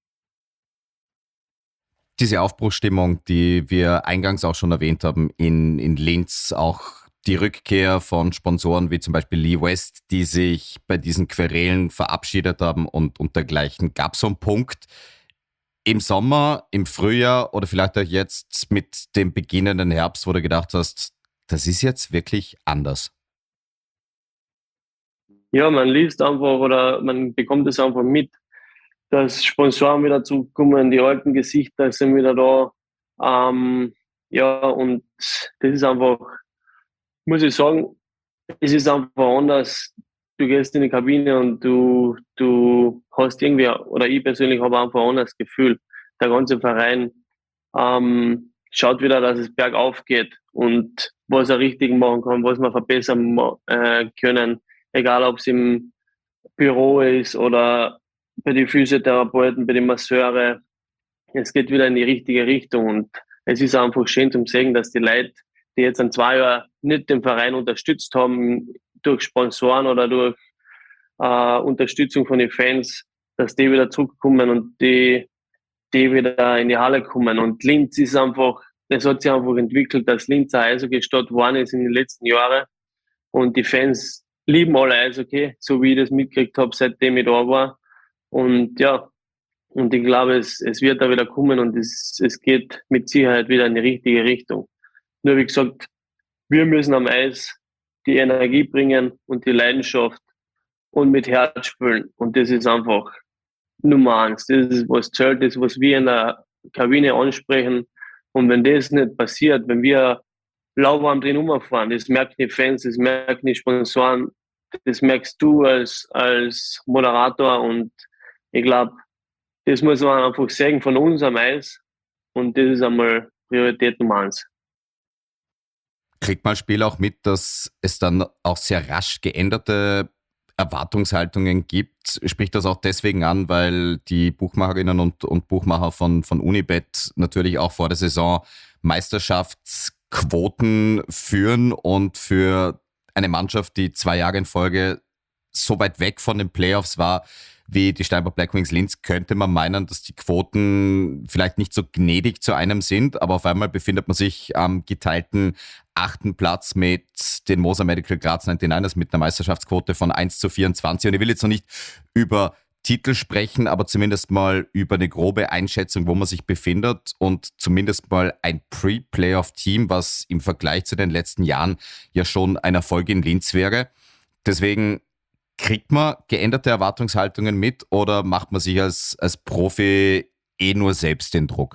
Diese Aufbruchsstimmung, die wir eingangs auch schon erwähnt haben in Linz, auch die Rückkehr von Sponsoren wie zum Beispiel Lee West, die sich bei diesen Querelen verabschiedet haben und dergleichen. Gab es so einen Punkt im Sommer, im Frühjahr oder vielleicht auch jetzt mit dem beginnenden Herbst, wo du gedacht hast, das ist jetzt wirklich anders? Ja, man liest einfach oder man bekommt es einfach mit, dass Sponsoren wieder zurückkommen, die alten Gesichter sind wieder da. Ja, und das ist einfach, muss ich sagen, es ist einfach anders. Du gehst in die Kabine und du hast irgendwie, oder ich persönlich habe einfach ein anderes Gefühl. Der ganze Verein schaut wieder, dass es bergauf geht und was er richtig machen kann, was wir verbessern können, egal ob es im Büro ist oder bei den Physiotherapeuten, bei den Masseure. Es geht wieder in die richtige Richtung und es ist einfach schön zu sehen, dass die Leute, die jetzt an 2 Jahren nicht den Verein unterstützt haben, durch Sponsoren oder durch Unterstützung von den Fans, dass die wieder zurückkommen und die wieder in die Halle kommen. Und Linz ist einfach, es hat sich einfach entwickelt, dass Linz eine Eishockey-Stadt geworden ist in den letzten Jahren. Und die Fans lieben alle Eishockey, so wie ich das mitgekriegt habe, seitdem ich da war. Und ja, und ich glaube, es wird da wieder kommen und es geht mit Sicherheit wieder in die richtige Richtung. Nur wie gesagt, wir müssen am Eis die Energie bringen und die Leidenschaft und mit Herz spielen. Und das ist einfach Nummer 1. Das ist, was zählt, das, was wir in der Kabine ansprechen. Und wenn das nicht passiert, wenn wir lauwarm drin rumfahren, das merken die Fans, das merken die Sponsoren, das merkst du als Moderator. Und ich glaube, das muss man einfach sagen von uns am Eis. Und das ist einmal Priorität Nummer 1. Kriegt man Spiel auch mit, dass es dann auch sehr rasch geänderte Erwartungshaltungen gibt? Spricht das auch deswegen an, weil die Buchmacherinnen und Buchmacher von Unibet natürlich auch vor der Saison Meisterschaftsquoten führen und für eine Mannschaft, die 2 Jahre in Folge so weit weg von den Playoffs war wie die Steinbach Black Wings Linz, könnte man meinen, dass die Quoten vielleicht nicht so gnädig zu einem sind, aber auf einmal befindet man sich am geteilten 8. Platz mit den Moser Medical Graz 99ers mit einer Meisterschaftsquote von 1:24. Und ich will jetzt noch nicht über Titel sprechen, aber zumindest mal über eine grobe Einschätzung, wo man sich befindet und zumindest mal ein Pre-Playoff-Team, was im Vergleich zu den letzten Jahren ja schon ein Erfolg in Linz wäre. Deswegen, kriegt man geänderte Erwartungshaltungen mit oder macht man sich als Profi nur selbst den Druck?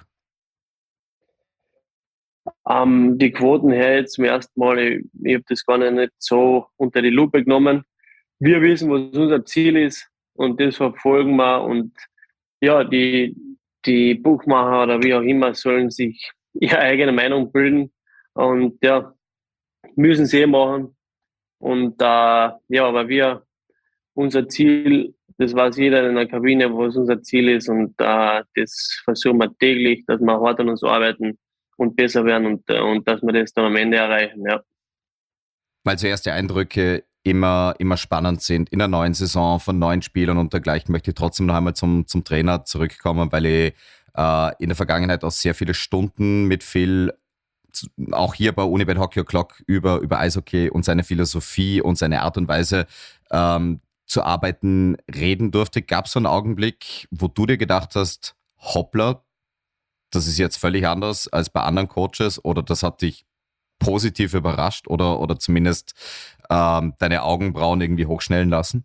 Die Quoten her jetzt zum ersten Mal, ich habe das gar nicht so unter die Lupe genommen. Wir wissen, was unser Ziel ist und das verfolgen wir. Und ja, die Buchmacher oder wie auch immer sollen sich ihre eigene Meinung bilden und ja, müssen sie machen. Und ja, aber unser Ziel, das weiß jeder in der Kabine, was unser Ziel ist und das versuchen wir täglich, dass wir hart an uns arbeiten und besser werden und dass wir das dann am Ende erreichen, ja. Weil zuerst die Eindrücke immer spannend sind in der neuen Saison von neuen Spielern und dergleichen, möchte ich trotzdem noch einmal zum Trainer zurückkommen, weil ich in der Vergangenheit auch sehr viele Stunden mit Phil, auch hier bei Unibet Hockey O'Clock, über Eishockey und seine Philosophie und seine Art und Weise zu arbeiten reden durfte. Gab es so einen Augenblick, wo du dir gedacht hast, hoppla, das ist jetzt völlig anders als bei anderen Coaches oder das hat dich positiv überrascht oder zumindest deine Augenbrauen irgendwie hochschnellen lassen?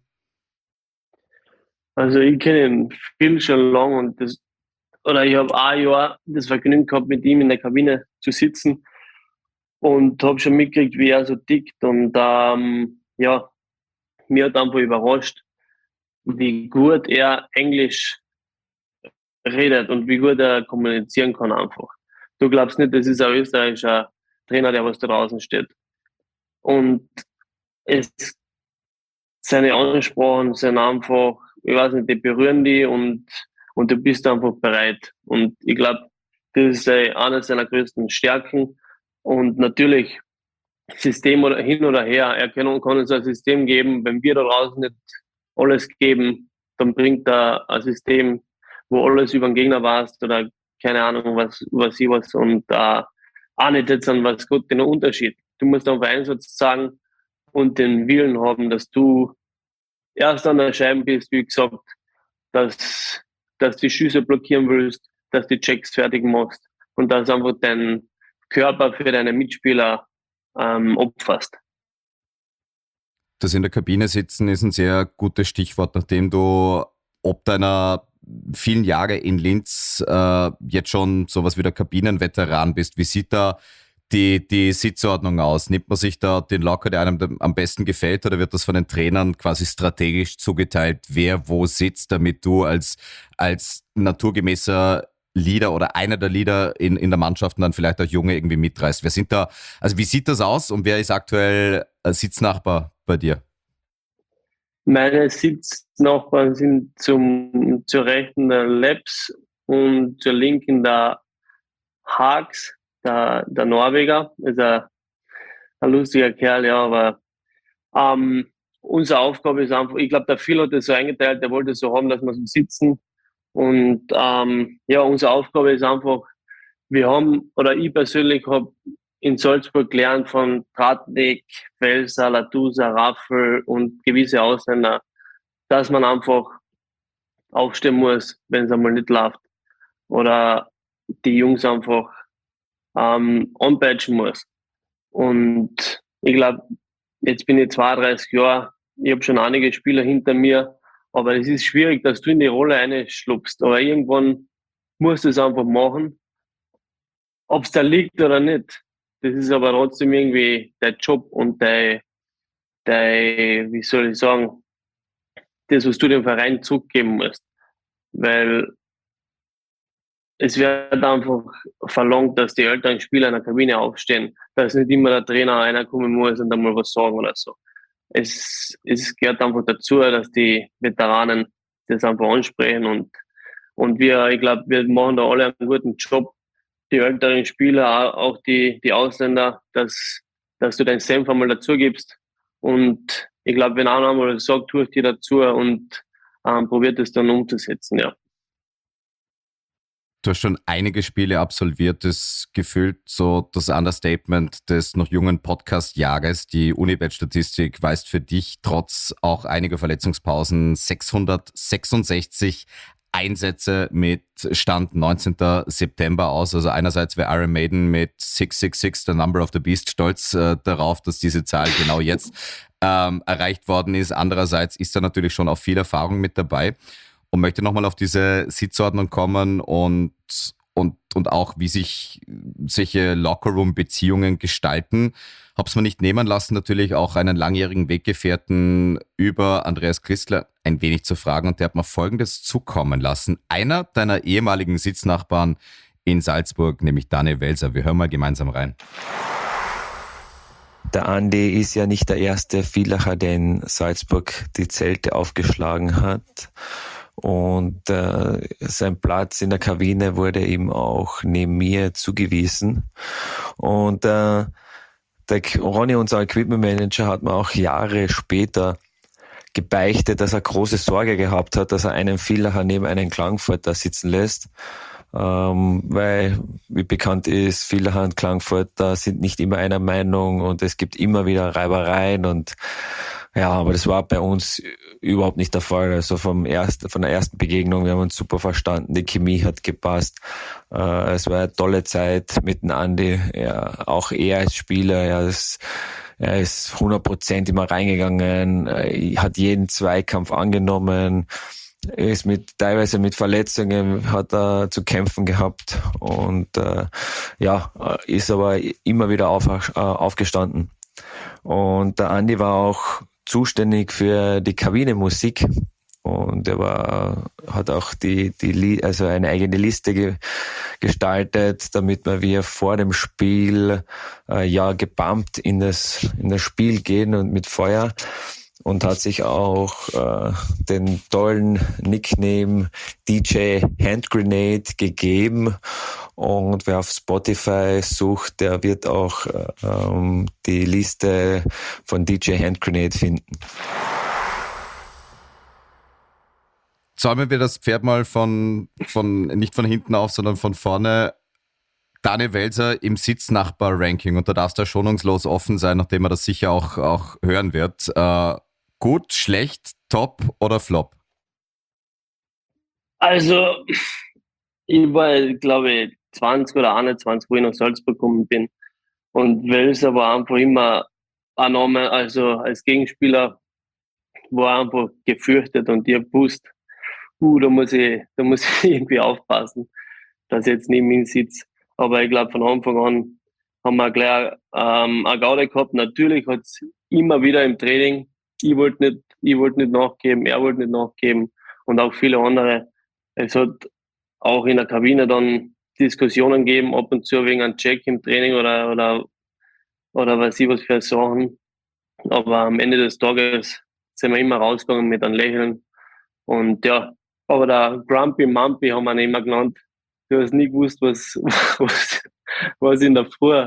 Also ich kenne ihn viel schon lang und ich habe ein Jahr das Vergnügen gehabt, mit ihm in der Kabine zu sitzen und habe schon mitgekriegt, wie er so tickt und ja, mir hat einfach überrascht, wie gut er Englisch redet und wie gut er kommunizieren kann einfach. Du glaubst nicht, das ist ein österreichischer Trainer, der was da draußen steht. Und seine Ansprachen sind einfach, ich weiß nicht, die berühren die und du bist einfach bereit. Und ich glaube, das ist eine seiner größten Stärken. Und natürlich, System oder hin oder her, er kann uns ein System geben. Wenn wir da draußen nicht alles geben, dann bringt er ein System, wo alles über den Gegner warst oder keine Ahnung, was und auch nicht jetzt an was gut den Unterschied. Du musst einfach Einsatz sagen und den Willen haben, dass du erst an der Scheibe bist, wie gesagt, dass die Schüsse blockieren willst, dass die Checks fertig machst und dass einfach dein Körper für deine Mitspieler opferst. Das in der Kabine sitzen ist ein sehr gutes Stichwort, nachdem du ob deiner vielen Jahre in Linz jetzt schon sowas wie der Kabinenveteran bist. Wie sieht da die Sitzordnung aus? Nimmt man sich da den Locker, der einem am besten gefällt, oder wird das von den Trainern quasi strategisch zugeteilt, wer wo sitzt, damit du als naturgemäßer Leader oder einer der Leader in der Mannschaft und dann vielleicht auch Junge irgendwie mitreißt. Wer sind da, also wie sieht das aus und wer ist aktuell Sitznachbar bei dir? Meine Sitznachbarn sind zur rechten der Leps und zur linken der Haags, der Norweger. Ist ein lustiger Kerl, ja, aber unsere Aufgabe ist einfach, ich glaube, der Phil hat das so eingeteilt, der wollte es so haben, dass wir so sitzen. Und ja, unsere Aufgabe ist einfach, wir haben, oder ich persönlich habe in Salzburg gelernt von Tratnik, Welser, Latusa, Raffel und gewisse Ausländer, dass man einfach aufstehen muss, wenn es einmal nicht läuft. Oder die Jungs einfach anpeitschen muss. Und ich glaube, jetzt bin ich 32 Jahre, ich habe schon einige Spieler hinter mir, aber es ist schwierig, dass du in die Rolle einschlupfst. Aber irgendwann musst du es einfach machen, ob es da liegt oder nicht. Das ist aber trotzdem irgendwie dein Job und wie soll ich sagen, das, was du dem Verein zurückgeben musst. Weil es wird einfach verlangt, dass die älteren Spieler in der Kabine aufstehen, dass nicht immer der Trainer einer kommen muss und dann mal was sagen oder so. Es gehört einfach dazu, dass die Veteranen das einfach ansprechen und ich glaube, wir machen da alle einen guten Job. Die älteren Spieler, auch die Ausländer, dass du deinen Senf einmal dazu gibst. Und ich glaube, wenn einer einmal sagt, tue ich dir dazu und probiert es dann umzusetzen, ja. Du hast schon einige Spiele absolviert, das gefühlt so das Understatement des noch jungen Podcast-Jahres. Die Unibet-Statistik weist für dich trotz auch einiger Verletzungspausen 666 Einsätze mit Stand 19. September aus. Also einerseits wäre Iron Maiden mit 666, the Number of the Beast, stolz darauf, dass diese Zahl genau jetzt erreicht worden ist. Andererseits ist da natürlich schon auch viel Erfahrung mit dabei. Und möchte nochmal auf diese Sitzordnung kommen und auch, wie sich solche Lockerroom-Beziehungen gestalten. Hab's mir nicht nehmen lassen, natürlich auch einen langjährigen Weggefährten über Andreas Christler ein wenig zu fragen. Und der hat mir Folgendes zukommen lassen. Einer deiner ehemaligen Sitznachbarn in Salzburg, nämlich Daniel Welser. Wir hören mal gemeinsam rein. Der Andi ist ja nicht der erste Villacher, der in Salzburg die Zelte aufgeschlagen hat. Und sein Platz in der Kabine wurde ihm auch neben mir zugewiesen. Und der Ronny, unser Equipment Manager, hat mir auch Jahre später gebeichtet, dass er große Sorge gehabt hat, dass er einen Villacher neben einen Klagenfurter sitzen lässt. Weil, wie bekannt ist, Villacher und Klagenfurter sind nicht immer einer Meinung und es gibt immer wieder Reibereien und ja, aber das war bei uns überhaupt nicht der Fall. Also von der ersten Begegnung, wir haben uns super verstanden, die Chemie hat gepasst. Es war eine tolle Zeit mit dem Andi. Ja, auch er als Spieler, er ist 100% immer reingegangen, hat jeden Zweikampf angenommen, ist teilweise mit Verletzungen hat er zu kämpfen gehabt und ist aber immer wieder aufgestanden. Und der Andi war auch zuständig für die Kabinemusik und er hat auch also eine eigene Liste gestaltet, damit wir vor dem Spiel gebumpt in das Spiel gehen und mit Feuer, und hat sich auch den tollen Nickname DJ Handgrenade gegeben. Und wer auf Spotify sucht, der wird auch die Liste von DJ Handgrenade finden. Zäumen wir das Pferd mal nicht von hinten auf, sondern von vorne. Daniel Welser im Sitznachbar-Ranking, und da darfst du schonungslos offen sein, nachdem er das sicher auch hören wird. Gut, schlecht, top oder flop? Also, ich war, glaube ich, 20 oder 21, wo ich nach Salzburg gekommen bin. Und Welser war einfach immer ein Name, also als Gegenspieler war einfach gefürchtet und ich habe gewusst, da muss ich irgendwie aufpassen, dass ich jetzt neben ihm sitze. Aber ich glaube, von Anfang an haben wir gleich eine Gaude gehabt. Natürlich hat es immer wieder im Training, ich wollte nicht nachgeben, er wollte nicht nachgeben und auch viele andere. Es hat auch in der Kabine dann Diskussionen geben, ab und zu wegen einem Check im Training oder weiß ich was für Sachen. Aber am Ende des Tages sind wir immer rausgegangen mit einem Lächeln. Und ja, aber der Grumpy Mumpy haben wir ihn immer genannt. Du hast nie gewusst, was in der Früh,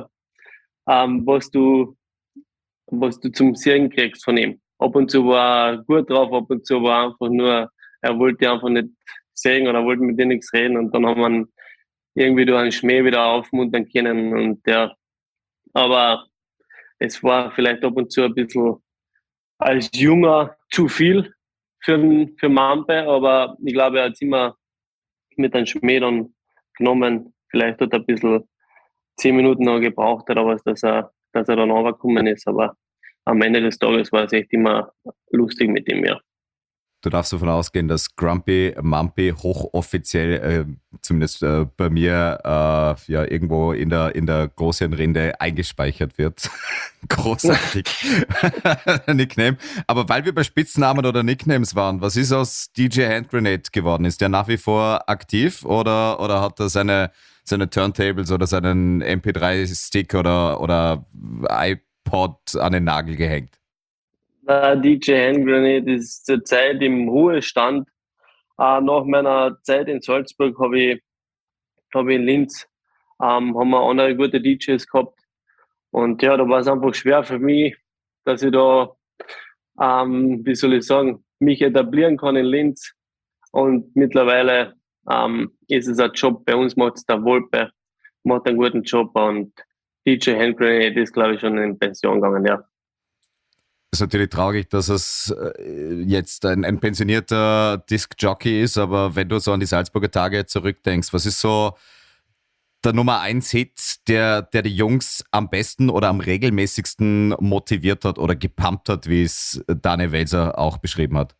was du zum Sehen kriegst von ihm. Ab und zu war er gut drauf, ab und zu war er einfach nur, er wollte einfach nicht sehen oder wollte mit dir nichts reden. Und dann haben wir ihn irgendwie durch einen Schmäh wieder aufmuntern können. Und ja, aber es war vielleicht ab und zu ein bisschen als Junger zu viel für Mampe, aber ich glaube, er hat es immer mit einem Schmäh dann genommen. Vielleicht hat er ein bisschen 10 Minuten noch gebraucht, oder was, dass er dann runtergekommen ist, aber am Ende des Tages war es echt immer lustig mit ihm, ja. Du darfst davon ausgehen, dass Grumpy Mumpy hochoffiziell, zumindest bei mir, ja irgendwo in der Großhirnrinde eingespeichert wird. Großartig. Nickname. Aber weil wir bei Spitznamen oder Nicknames waren, was ist aus DJ Handgrenade geworden? Ist der nach wie vor aktiv oder hat er seine Turntables oder seinen MP3-Stick oder iPod an den Nagel gehängt? Der DJ Handgrenade ist zurzeit im Ruhestand. Nach meiner Zeit in Salzburg habe ich in Linz haben wir andere gute DJs gehabt. Und ja, da war es einfach schwer für mich, dass ich da, wie soll ich sagen, mich etablieren kann in Linz. Und mittlerweile ist es ein Job. Bei uns macht es der Wolpe, macht einen guten Job. Und DJ Handgrenade ist, glaube ich, schon in Pension gegangen, ja. Es ist natürlich traurig, dass es jetzt ein pensionierter Disc-Jockey ist, aber wenn du so an die Salzburger Tage zurückdenkst, was ist so der Nummer 1 Hit, der die Jungs am besten oder am regelmäßigsten motiviert hat oder gepumpt hat, wie es Daniel Welser auch beschrieben hat?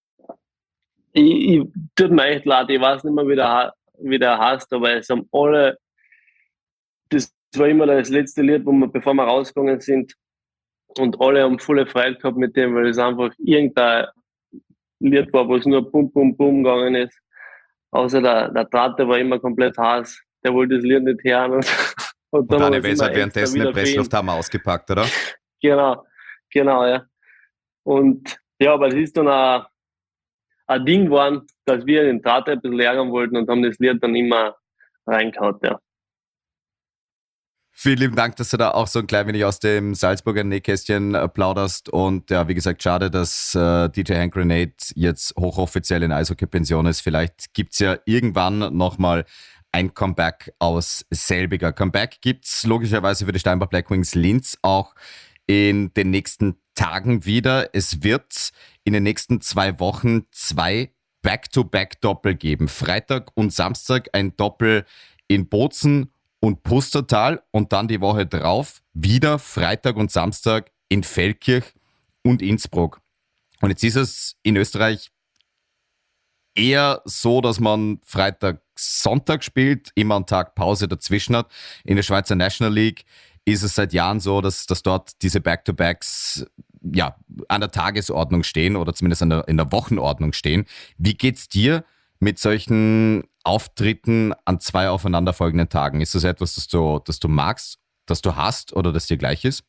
Ich tut mir echt leid, ich weiß nicht mehr, wie der heißt, aber es haben alle, das war immer das letzte Lied, bevor wir rausgegangen sind, und alle haben volle Freude gehabt mit dem, weil es einfach irgendein Lied war, wo es nur Bum, Bum, Bum gegangen ist. Außer der Trate war immer komplett heiß. Der wollte das Lied nicht hören. Und Daniel Welser hat währenddessen den Presslufthammer ausgepackt, oder? Genau, ja. Und ja, aber es ist dann ein Ding geworden, dass wir den Trate ein bisschen ärgern wollten und haben das Lied dann immer reingehauen, ja. Vielen lieben Dank, dass du da auch so ein klein wenig aus dem Salzburger Nähkästchen plauderst. Und ja, wie gesagt, schade, dass DJ Handgrenade jetzt hochoffiziell in Eishockey-Pension ist. Vielleicht gibt's ja irgendwann nochmal ein Comeback aus selbiger. Comeback gibt's logischerweise für die Steinbach Blackwings Linz auch in den nächsten Tagen wieder. Es wird in den nächsten 2 Wochen 2 Back-to-Back-Doppel geben. Freitag und Samstag ein Doppel in Bozen und Pustertal und dann die Woche drauf wieder Freitag und Samstag in Feldkirch und Innsbruck. Und jetzt ist es in Österreich eher so, dass man Freitag, Sonntag spielt, immer einen Tag Pause dazwischen hat. In der Schweizer National League ist es seit Jahren so, dass dort diese Back-to-Backs ja, an der Tagesordnung stehen oder zumindest in der Wochenordnung stehen. Wie geht's dir mit solchen Auftritten an 2 aufeinanderfolgenden Tagen? Ist das etwas, das du magst, das du hast oder das dir gleich ist?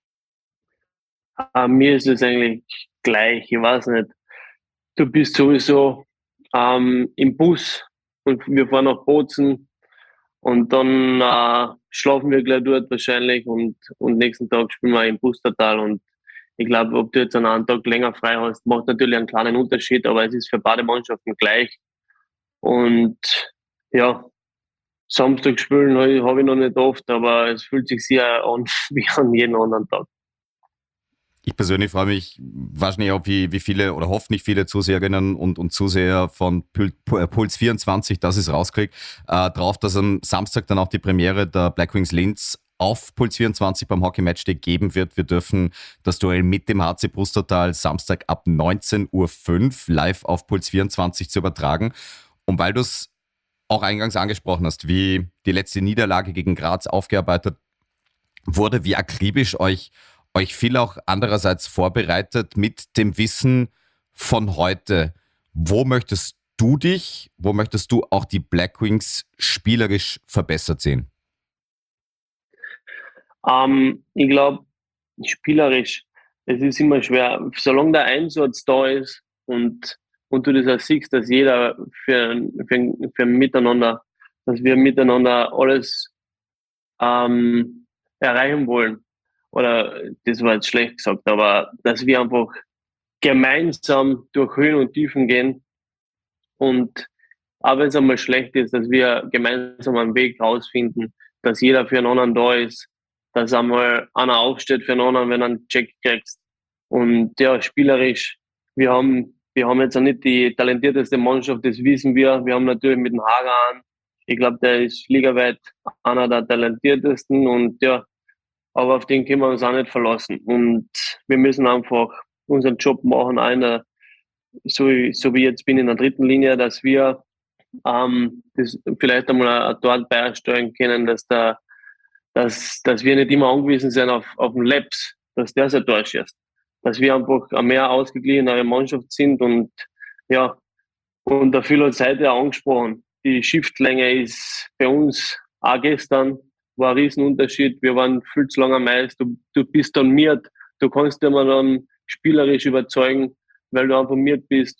Mir ist es eigentlich gleich, ich weiß nicht. Du bist sowieso im Bus und wir fahren nach Bozen und dann schlafen wir gleich dort wahrscheinlich und nächsten Tag spielen wir im Pustertal. Und ich glaube, ob du jetzt einen Tag länger frei hast, macht natürlich einen kleinen Unterschied, aber es ist für beide Mannschaften gleich. Und ja, Samstag spielen habe ich noch nicht oft, aber es fühlt sich sehr an wie an jedem anderen Tag. Ich persönlich freue mich wahrscheinlich auch, wie viele oder hoffentlich viele Zuseherinnen und Zuseher von Puls 24, dass ich es rauskriege, drauf, dass am Samstag dann auch die Premiere der Blackwings Linz auf Puls 24 beim Hockey Matchday geben wird. Wir dürfen das Duell mit dem HC Pustertal Samstag ab 19:05 Uhr live auf Puls 24 zu übertragen. Und weil du es auch eingangs angesprochen hast, wie die letzte Niederlage gegen Graz aufgearbeitet wurde, wie akribisch euch viel auch andererseits vorbereitet mit dem Wissen von heute. Wo möchtest du dich, wo möchtest du auch die Black Wings spielerisch verbessert sehen? Ich glaube, spielerisch, es ist immer schwer. Solange der Einsatz da ist und du das auch siehst, dass jeder für Miteinander, dass wir miteinander alles erreichen wollen. Oder das war jetzt schlecht gesagt, aber dass wir einfach gemeinsam durch Höhen und Tiefen gehen und auch wenn es einmal schlecht ist, dass wir gemeinsam einen Weg rausfinden, dass jeder für einen anderen da ist, dass einmal einer aufsteht für einen anderen, wenn er einen Check kriegst. Und ja, spielerisch, wir haben jetzt auch nicht die talentierteste Mannschaft, das wissen wir. Wir haben natürlich mit dem Hagan, ich glaube, der ist ligaweit einer der talentiertesten und ja, aber auf den können wir uns auch nicht verlassen. Und wir müssen einfach unseren Job machen, so wie jetzt bin in der dritten Linie, dass wir das vielleicht einmal ein Tor beisteuern können, dass wir nicht immer angewiesen sind auf den Labs, dass der sein Tor schießt. Dass wir einfach eine mehr ausgeglichenere Mannschaft sind und ja, und der Phil hat es heute auch angesprochen. Die Shiftlänge ist bei uns auch gestern war ein Riesenunterschied. Wir waren viel zu lange am Eis. Du bist dann miert. Du kannst immer dann spielerisch überzeugen, weil du einfach miert bist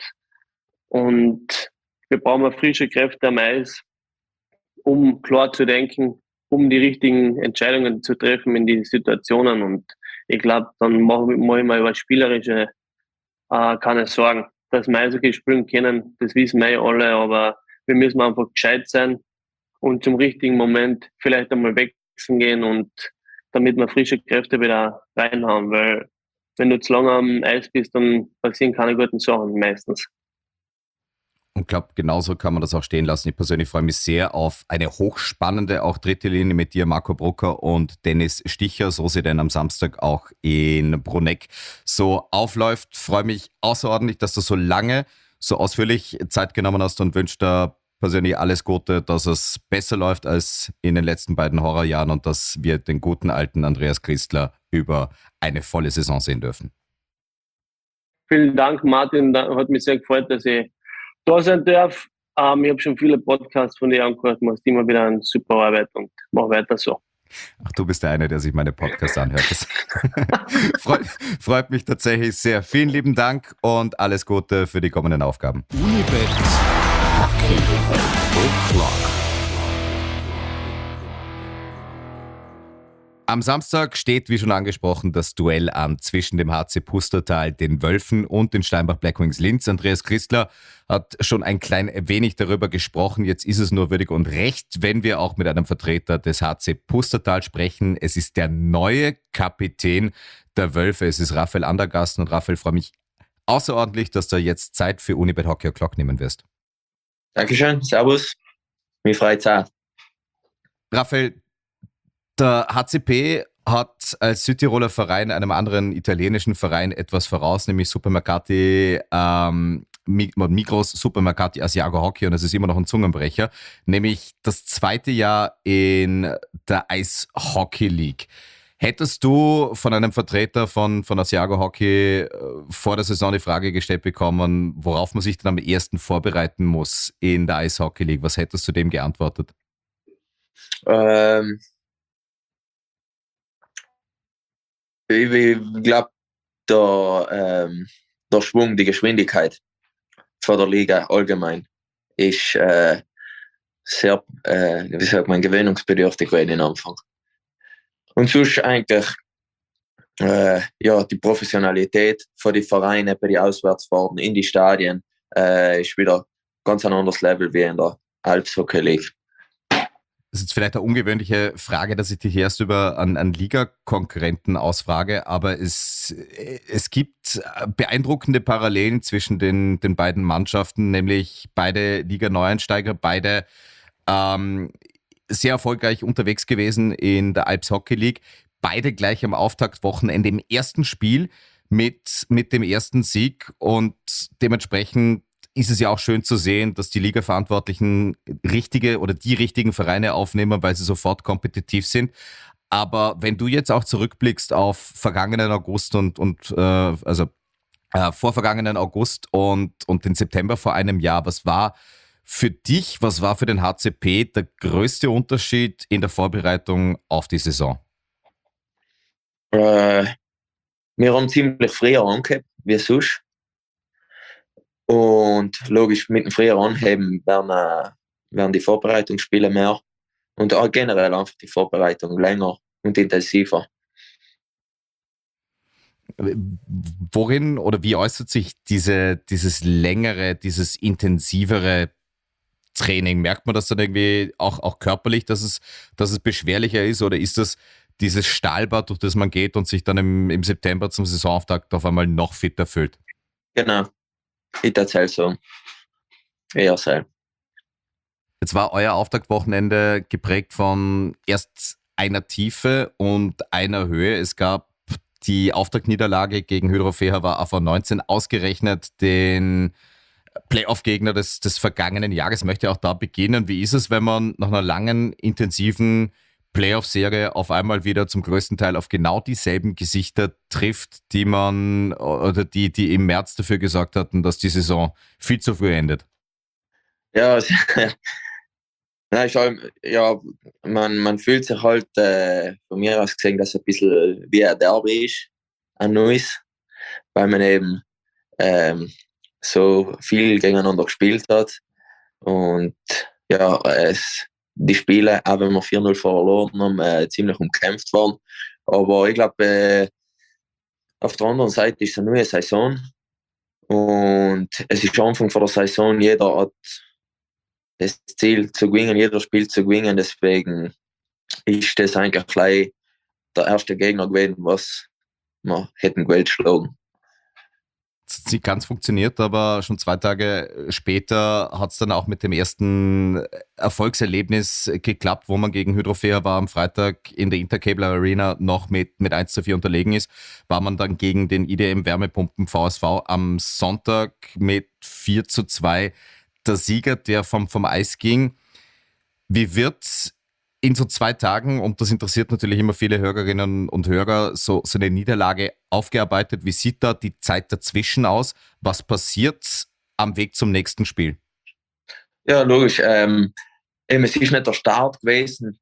und wir brauchen frische Kräfte am Eis, um klar zu denken, um die richtigen Entscheidungen zu treffen in die Situationen. Und ich glaube, dann mache ich mir über Spielerische keine Sorgen. Dass wir Eishockey spielen können, das wissen wir ja alle, aber wir müssen einfach gescheit sein und zum richtigen Moment vielleicht einmal wechseln gehen und damit wir frische Kräfte wieder reinhauen, weil wenn du zu lange am Eis bist, dann passieren keine guten Sachen meistens. Und ich glaube, genauso kann man das auch stehen lassen. Ich persönlich freue mich sehr auf eine hochspannende, auch dritte Linie mit dir, Marco Brucker und Dennis Sticher, so sie denn am Samstag auch in Bruneck so aufläuft. Freue mich außerordentlich, dass du so lange, so ausführlich Zeit genommen hast und wünsche dir persönlich alles Gute, dass es besser läuft als in den letzten beiden Horrorjahren und dass wir den guten alten Andreas Christler über eine volle Saison sehen dürfen. Vielen Dank, Martin. Hat mich sehr gefreut, dass ich da sein darf. Ich habe schon viele Podcasts von dir angehört, machst immer wieder eine super Arbeit und mach weiter so. Ach, du bist der eine, der sich meine Podcasts anhört. Das freut mich tatsächlich sehr. Vielen lieben Dank und alles Gute für die kommenden Aufgaben. Unibet. Hockey O'Clock. Am Samstag steht, wie schon angesprochen, das Duell an zwischen dem HC Pustertal, den Wölfen und den Steinbach Black Wings Linz. Andreas Christler hat schon ein klein wenig darüber gesprochen. Jetzt ist es nur würdig und recht, wenn wir auch mit einem Vertreter des HC Pustertal sprechen. Es ist der neue Kapitän der Wölfe. Es ist Raphael Andergasten. Und Raphael, freue mich außerordentlich, dass du jetzt Zeit für Unibet Hockey O'Clock nehmen wirst. Dankeschön, servus. Mir freut's auch. Raphael, der HCP hat als Südtiroler Verein einem anderen italienischen Verein etwas voraus, nämlich Supermercati, Migros Supermercati Asiago Hockey, und es ist immer noch ein Zungenbrecher, nämlich das zweite Jahr in der Eishockey League. Hättest du von einem Vertreter von Asiago Hockey vor der Saison die Frage gestellt bekommen, worauf man sich dann am ersten vorbereiten muss in der Eishockey League? Was hättest du dem geantwortet? Ich glaube, der Schwung, die Geschwindigkeit von der Liga allgemein ist sehr, gewöhnungsbedürftig gewesen am Anfang. Und sonst eigentlich die Professionalität von den Vereinen bei den Auswärtsfahrten in die Stadien ist wieder ganz ein anderes Level wie in der Eishockey League. Das ist jetzt vielleicht eine ungewöhnliche Frage, dass ich dich erst über einen Liga-Konkurrenten ausfrage, aber es gibt beeindruckende Parallelen zwischen den beiden Mannschaften, nämlich beide Liga-Neueinsteiger, beide sehr erfolgreich unterwegs gewesen in der Alps Hockey League, beide gleich am Auftaktwochenende im ersten Spiel mit dem ersten Sieg, und dementsprechend ist es ja auch schön zu sehen, dass die Liga-Verantwortlichen die richtigen Vereine aufnehmen, weil sie sofort kompetitiv sind. Aber wenn du jetzt auch zurückblickst auf vergangenen August und vorvergangenen August und den September vor einem Jahr. Was war für dich, was war für den HCP der größte Unterschied in der Vorbereitung auf die Saison? Wir haben ziemlich früher angehabt, wie sonst. Und logisch, mit dem früher Anheben werden die Vorbereitungsspiele mehr. Und auch generell einfach die Vorbereitung länger und intensiver. Worin oder wie äußert sich dieses längere, dieses intensivere Training? Merkt man das dann irgendwie auch körperlich, dass es beschwerlicher ist, oder ist das dieses Stahlbad, durch das man geht und sich dann im September zum Saisonauftakt auf einmal noch fitter fühlt? Genau, ich erzähle so. Eher so. Jetzt war euer Auftaktwochenende geprägt von erst einer Tiefe und einer Höhe. Es gab die Auftaktniederlage gegen Hydro-Feher war AV19, ausgerechnet den Playoff-Gegner des vergangenen Jahres. Ich möchte auch da beginnen. Wie ist es, wenn man nach einer langen, intensiven Playoff-Serie auf einmal wieder zum größten Teil auf genau dieselben Gesichter trifft, die man oder die im März dafür gesorgt hatten, dass die Saison viel zu früh endet? Ja, ja, man fühlt sich halt von mir aus gesehen, dass es ein bisschen wie ein Derby ist, ein neues, weil man eben so viel gegeneinander gespielt hat. Und ja, die Spiele, auch wenn wir 4-0 verloren haben, ziemlich umkämpft waren. Aber ich glaube, auf der anderen Seite ist es eine neue Saison. Und es ist Anfang von der Saison, jeder hat das Ziel zu gewinnen, jeder Spiel zu gewinnen. Deswegen ist das eigentlich gleich der erste Gegner gewesen, was wir hätten gewählt schlagen. Es hat nicht ganz funktioniert, aber schon 2 Tage später hat es dann auch mit dem ersten Erfolgserlebnis geklappt, wo man gegen Hydro-Feher war am Freitag in der Intercable Arena noch mit 1:4 unterlegen ist, war man dann gegen den IDM Wärmepumpen VSV am Sonntag mit 4:2 der Sieger, der vom Eis ging. Wie wird in so 2 Tagen, und das interessiert natürlich immer viele Hörerinnen und Hörer, so eine Niederlage aufgearbeitet? Wie sieht da die Zeit dazwischen aus? Was passiert am Weg zum nächsten Spiel? Ja, logisch. Eben, es ist nicht der Start gewesen,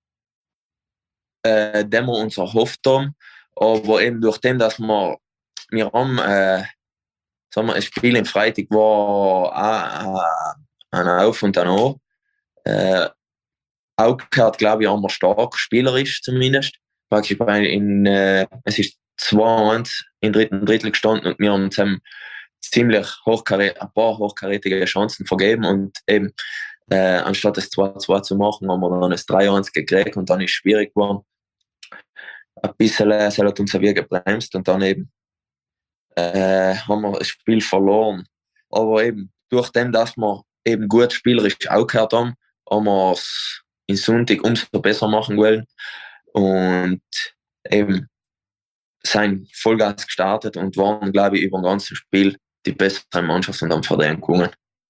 den wir uns erhofft haben, aber eben durch den, dass wir haben, sagen wir, ein Spiel am Freitag war auch ein Auf und ein An. Auch gehört, glaube ich, auch mal stark, spielerisch zumindest. Praktisch es ist 2-1 im dritten Drittel gestanden und wir haben uns ziemlich ein paar hochkarätige Chancen vergeben und eben anstatt das 2-2 zu machen, haben wir dann das 3-1 gekriegt und dann ist es schwierig geworden. Ein bisschen es hat uns wieder gebremst und dann eben haben wir das Spiel verloren. Aber eben durch den, dass wir eben gut spielerisch auch gehört haben wir es in Sonntag umso besser machen wollen und eben sein Vollgas gestartet und waren, glaube ich, über ein ganzes Spiel die bessere Mannschaft und haben verdient gewonnen.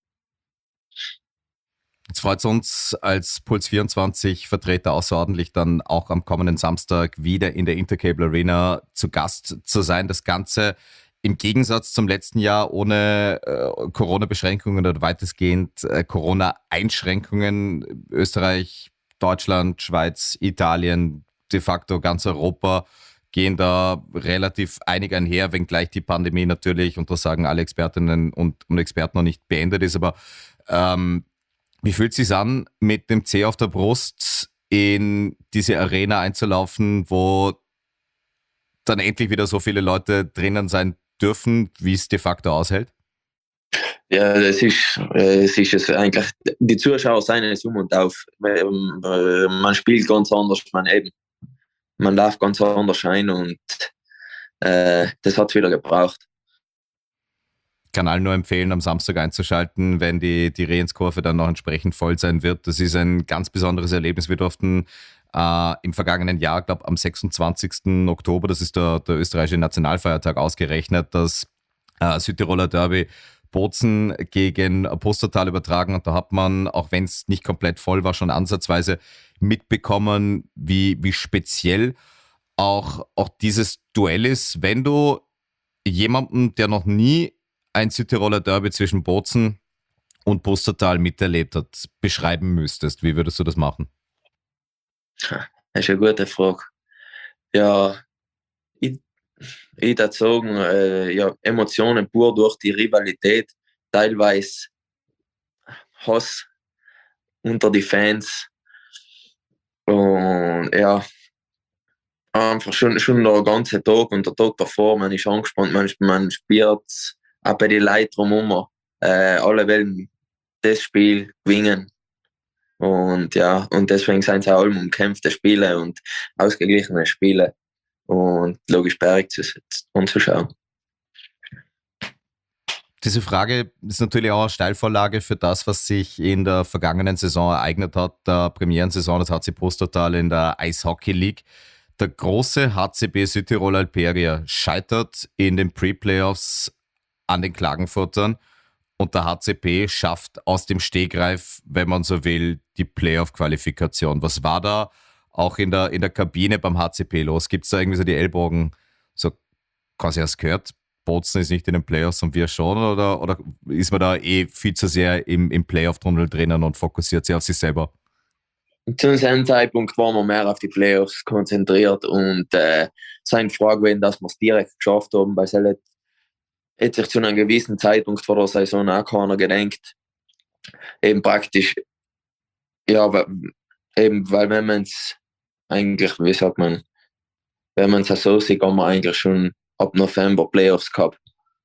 Jetzt freut es uns als Puls 24 Vertreter außerordentlich dann auch am kommenden Samstag wieder in der Intercable Arena zu Gast zu sein. Das Ganze im Gegensatz zum letzten Jahr ohne Corona-Beschränkungen oder weitestgehend Corona-Einschränkungen. Österreich, Deutschland, Schweiz, Italien, de facto ganz Europa gehen da relativ einig einher, wenngleich die Pandemie natürlich, und das sagen alle Expertinnen und Experten, noch nicht beendet ist. Aber wie fühlt es sich an, mit dem C auf der Brust in diese Arena einzulaufen, wo dann endlich wieder so viele Leute drinnen sein dürfen, wie es de facto aushält? Ja, es ist es eigentlich. Die Zuschauer sind es um und auf. Man spielt ganz anders, man darf ganz anders rein und das hat es wieder gebraucht. Kann allen nur empfehlen, am Samstag einzuschalten, wenn die Rehenskurve dann noch entsprechend voll sein wird. Das ist ein ganz besonderes Erlebnis. Wir durften im vergangenen Jahr, glaube am 26. Oktober, das ist der österreichische Nationalfeiertag, ausgerechnet, das Südtiroler Derby Bozen gegen Pustertal übertragen. Und da hat man, auch wenn es nicht komplett voll war, schon ansatzweise mitbekommen, wie speziell auch dieses Duell ist, wenn du jemanden, der noch nie ein Südtiroler Derby zwischen Bozen und Pustertal miterlebt hat, beschreiben müsstest, wie würdest du das machen? Das ist eine gute Frage. Ja, ich würde sagen, ja, Emotionen pur durch die Rivalität, teilweise Hass unter die Fans. Und ja, einfach schon der ganze Tag und der Tag davor, man ist angespannt, man spürt auch bei den Leuten drumherum. Alle wollen das Spiel gewinnen. Und ja, und deswegen sind es auch alle umkämpfte Spiele und ausgeglichene Spiele. Und logisch berg anzuschauen. Diese Frage ist natürlich auch eine Steilvorlage für das, was sich in der vergangenen Saison ereignet hat, der Premierensaison des HC Pustertal in der Eishockey League. Der große HCB Südtirol Alperia scheitert in den Pre-Playoffs an den Klagenfurtern und der HCB schafft aus dem Stegreif, wenn man so will, die Playoff-Qualifikation. Was war da auch in der Kabine beim HCB los? Gibt es da irgendwie so die Ellbogen, so quasi erst gehört, Bozen ist nicht in den Playoffs und wir schon, oder ist man da viel zu sehr im Playoff-Tunnel drinnen und fokussiert sich auf sich selber? Zu einem Zeitpunkt waren wir mehr auf die Playoffs konzentriert und sein Frage gewesen, dass wir es direkt geschafft haben, weil es hat sich zu einem gewissen Zeitpunkt vor der Saison auch keiner gedenkt. Eben praktisch, ja, eben, weil wenn man es eigentlich, wie sagt man, wenn man es so sieht, haben wir eigentlich schon ab November Playoffs gehabt,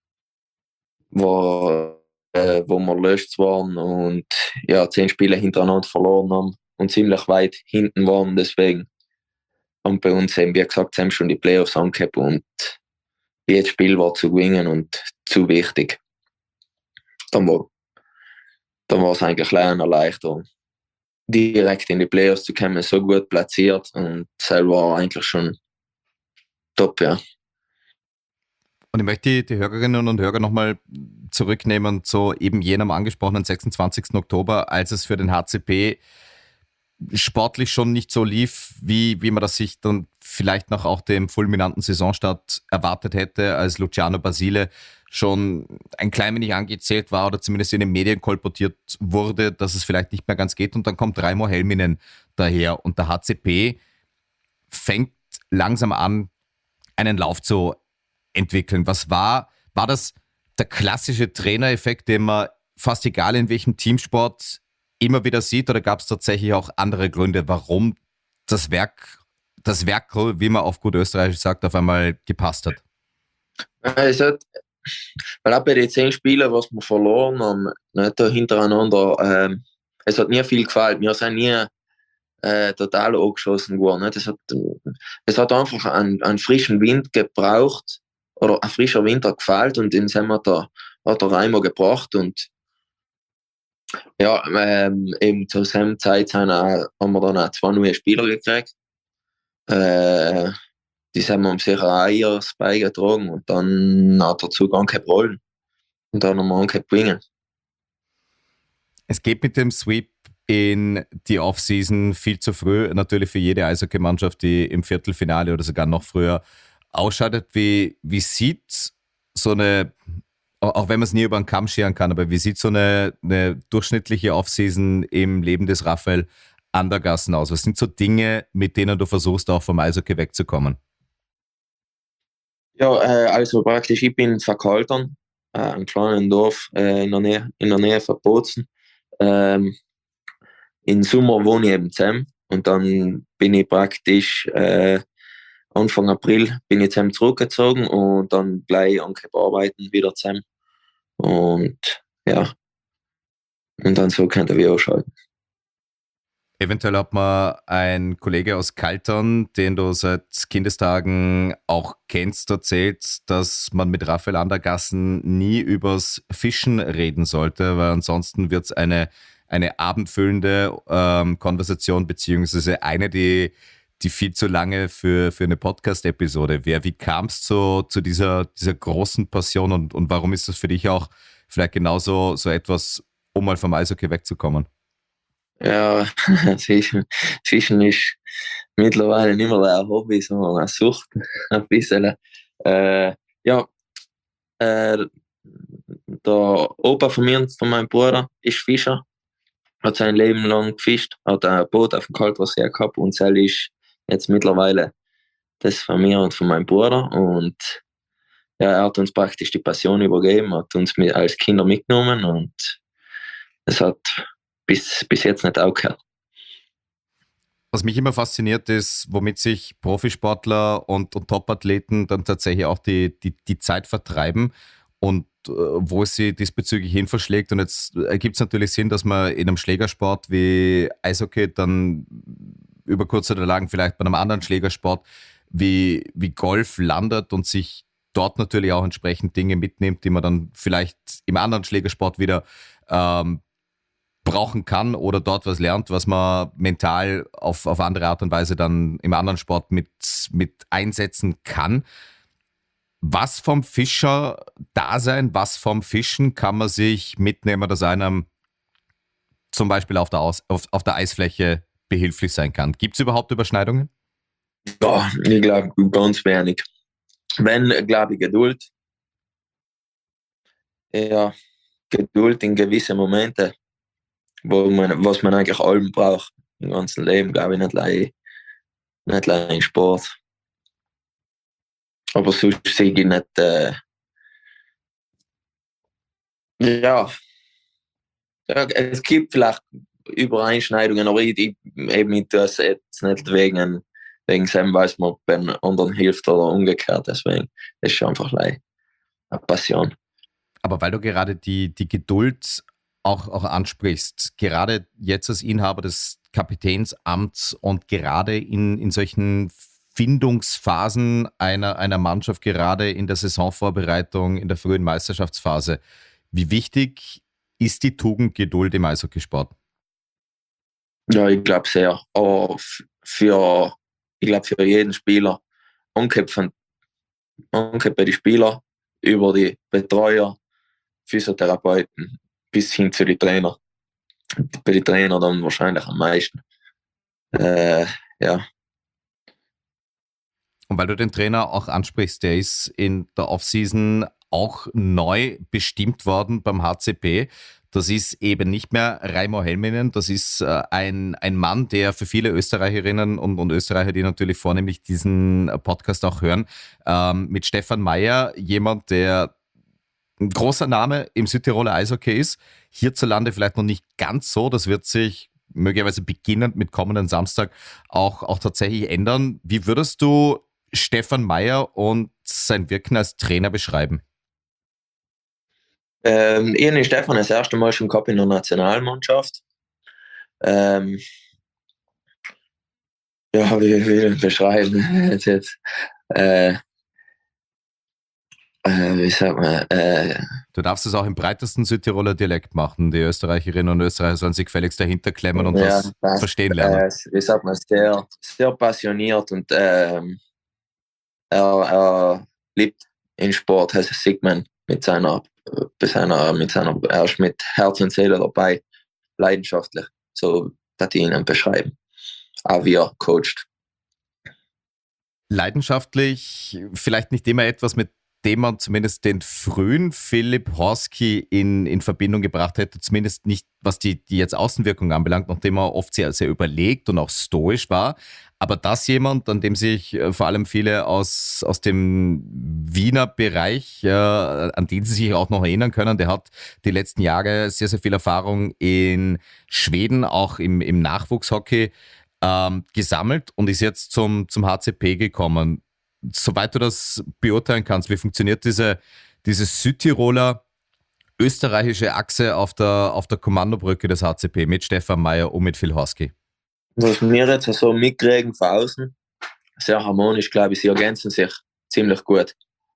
wo wir löscht waren und ja, 10 Spiele hintereinander verloren haben und ziemlich weit hinten waren. Deswegen haben bei uns eben, wie gesagt, schon die Playoffs angehabt und jedes Spiel war zu gewinnen und zu wichtig. Dann war es eigentlich eine Erleichterung, direkt in die Playoffs zu kommen, so gut platziert und selber eigentlich schon top, ja. Und ich möchte die Hörerinnen und Hörer nochmal zurücknehmen zu eben jenem angesprochenen 26. Oktober, als es für den HCB sportlich schon nicht so lief, wie man das sich dann vielleicht nach auch dem fulminanten Saisonstart erwartet hätte, als Luciano Basile schon ein klein wenig angezählt war oder zumindest in den Medien kolportiert wurde, dass es vielleicht nicht mehr ganz geht. Und dann kommt Raimo Helminen daher und der HCB fängt langsam an, einen Lauf zu entwickeln. Was war das der klassische Trainereffekt, den man fast egal in welchem Teamsport immer wieder sieht, oder gab es tatsächlich auch andere Gründe, warum das Werkel, wie man auf gut Österreichisch sagt, auf einmal gepasst hat? Weil auch bei den 10 Spielen, was wir verloren haben, nicht hintereinander, es hat nie viel gefallen. Wir sind nie total angeschossen geworden. Nicht? Es hat einfach einen frischen Wind gebraucht oder ein frischer Wind hat gefällt und den hat der Raimo gebracht und ja, eben zur selben Zeit haben wir dann auch 2 neue Spieler gekriegt. Die haben wir sicher auch ihres beigetragen und dann hat der Zugang gehabt rollen und dann haben wir angehabt gewinnen. Es geht mit dem Sweep in die Offseason viel zu früh, natürlich für jede Eishockey-Mannschaft, die im Viertelfinale oder sogar noch früher ausscheidet. Wie sieht so eine, auch wenn man es nie über den Kamm scheren kann, aber wie sieht so eine durchschnittliche Offseason im Leben des Raphael Andergassen aus? Was sind so Dinge, mit denen du versuchst, auch vom Eishockey wegzukommen? Ja, also praktisch, ich bin in Verkaltern, einem kleinen Dorf in der Nähe von Bozen. Im Sommer wohne ich eben zusammen und dann bin ich praktisch Anfang April bin ich zusammen zurückgezogen und dann gleich arbeiten wieder zusammen. Und ja, und dann so könnten wir ausschalten. Eventuell hat man ein Kollege aus Kaltern, den du seit Kindestagen auch kennst, erzählt, dass man mit Raphael Andergassen nie übers Fischen reden sollte, weil ansonsten wird es eine abendfüllende Konversation, beziehungsweise eine, die viel zu lange für eine Podcast-Episode wäre. Wie kam es zu dieser großen Passion und warum ist das für dich auch vielleicht genauso so etwas, um mal vom Eishockey wegzukommen? Ja, Fischen ist mittlerweile nicht mehr ein Hobby, sondern eine Sucht. Ein bisschen. Ja, der Opa von mir und von meinem Bruder ist Fischer, hat sein Leben lang gefischt, hat ein Boot auf dem Kaltwasser gehabt und er ist jetzt mittlerweile das von mir und von meinem Bruder. Und ja, er hat uns praktisch die Passion übergeben, hat uns als Kinder mitgenommen und es hat bis jetzt nicht aufgehört. Was mich immer fasziniert ist, womit sich Profisportler und Topathleten dann tatsächlich auch die Zeit vertreiben und wo es sie diesbezüglich hin verschlägt. Und jetzt ergibt es natürlich Sinn, dass man in einem Schlägersport wie Eishockey dann über kurz oder lang vielleicht bei einem anderen Schlägersport wie Golf landet und sich dort natürlich auch entsprechend Dinge mitnimmt, die man dann vielleicht im anderen Schlägersport wieder brauchen kann oder dort was lernt, was man mental auf andere Art und Weise dann im anderen Sport mit einsetzen kann. Was vom Fischer-Dasein, was vom Fischen kann man sich mitnehmen, dass einem zum Beispiel auf der Eisfläche behilflich sein kann? Gibt es überhaupt Überschneidungen? Ja, ich glaube ganz wenig. Wenn, glaube ich, Geduld. Ja, Geduld in gewissen Momenten, was man eigentlich allem braucht im ganzen Leben, glaube ich, nicht allein im Sport. Aber sonst sehe ich nicht, ja, es gibt vielleicht Übereinschneidungen, aber ich tue es jetzt nicht wegen dem, weiß man, ob man anderen hilft oder umgekehrt. Deswegen ist es einfach eine Passion. Aber weil du gerade die Geduld auch ansprichst, gerade jetzt als Inhaber des Kapitänsamts und gerade in solchen Findungsphasen einer Mannschaft, gerade in der Saisonvorbereitung, in der frühen Meisterschaftsphase, wie wichtig ist die Tugend Geduld im Eishockeysport? Ja, ich glaube sehr. Aber für jeden Spieler, angefangen bei den Spielern, über die Betreuer, Physiotherapeuten bis hin zu den Trainern. Bei den Trainern dann wahrscheinlich am meisten. Ja. Und weil du den Trainer auch ansprichst, der ist in der Offseason auch neu bestimmt worden beim HCP. Das ist eben nicht mehr Raimo Helminen, das ist ein Mann, der für viele Österreicherinnen und Österreicher, die natürlich vornehmlich diesen Podcast auch hören, mit Stefan Meyer, jemand, der ein großer Name im Südtiroler Eishockey ist, hierzulande vielleicht noch nicht ganz so, das wird sich möglicherweise beginnend mit kommenden Samstag auch tatsächlich ändern. Wie würdest du Stefan Meyer und sein Wirken als Trainer beschreiben? Ich habe Stefan das erste Mal schon gehabt in der Nationalmannschaft. Ja, wie will ich beschreiben? Jetzt, wie sagt man? Du darfst es auch im breitesten Südtiroler Dialekt machen. Die Österreicherinnen und Österreicher sollen sich gefälligst dahinter klemmen und das verstehen lernen. Wie sagt man? Sehr, sehr passioniert und er liebt den Sport, das sieht man er ist mit Herz und Seele dabei, leidenschaftlich, so dass ich ihn beschreiben. Auch wie er coacht. Leidenschaftlich, vielleicht nicht immer etwas, mit dem man zumindest den frühen Philipp Horsky in Verbindung gebracht hätte, zumindest nicht, was die jetzt Außenwirkung anbelangt, nachdem er oft sehr, sehr überlegt und auch stoisch war. Aber das jemand, an dem sich vor allem viele aus dem Wiener Bereich, an den sie sich auch noch erinnern können, der hat die letzten Jahre sehr, sehr viel Erfahrung in Schweden, auch im Nachwuchshockey gesammelt und ist jetzt zum HCP gekommen. Soweit du das beurteilen kannst, wie funktioniert diese Südtiroler österreichische Achse auf der Kommandobrücke des HCP mit Stefan Meyer und mit Phil Horsky? Was wir jetzt so mitkriegen von außen, sehr harmonisch, glaube ich, sie ergänzen sich ziemlich gut.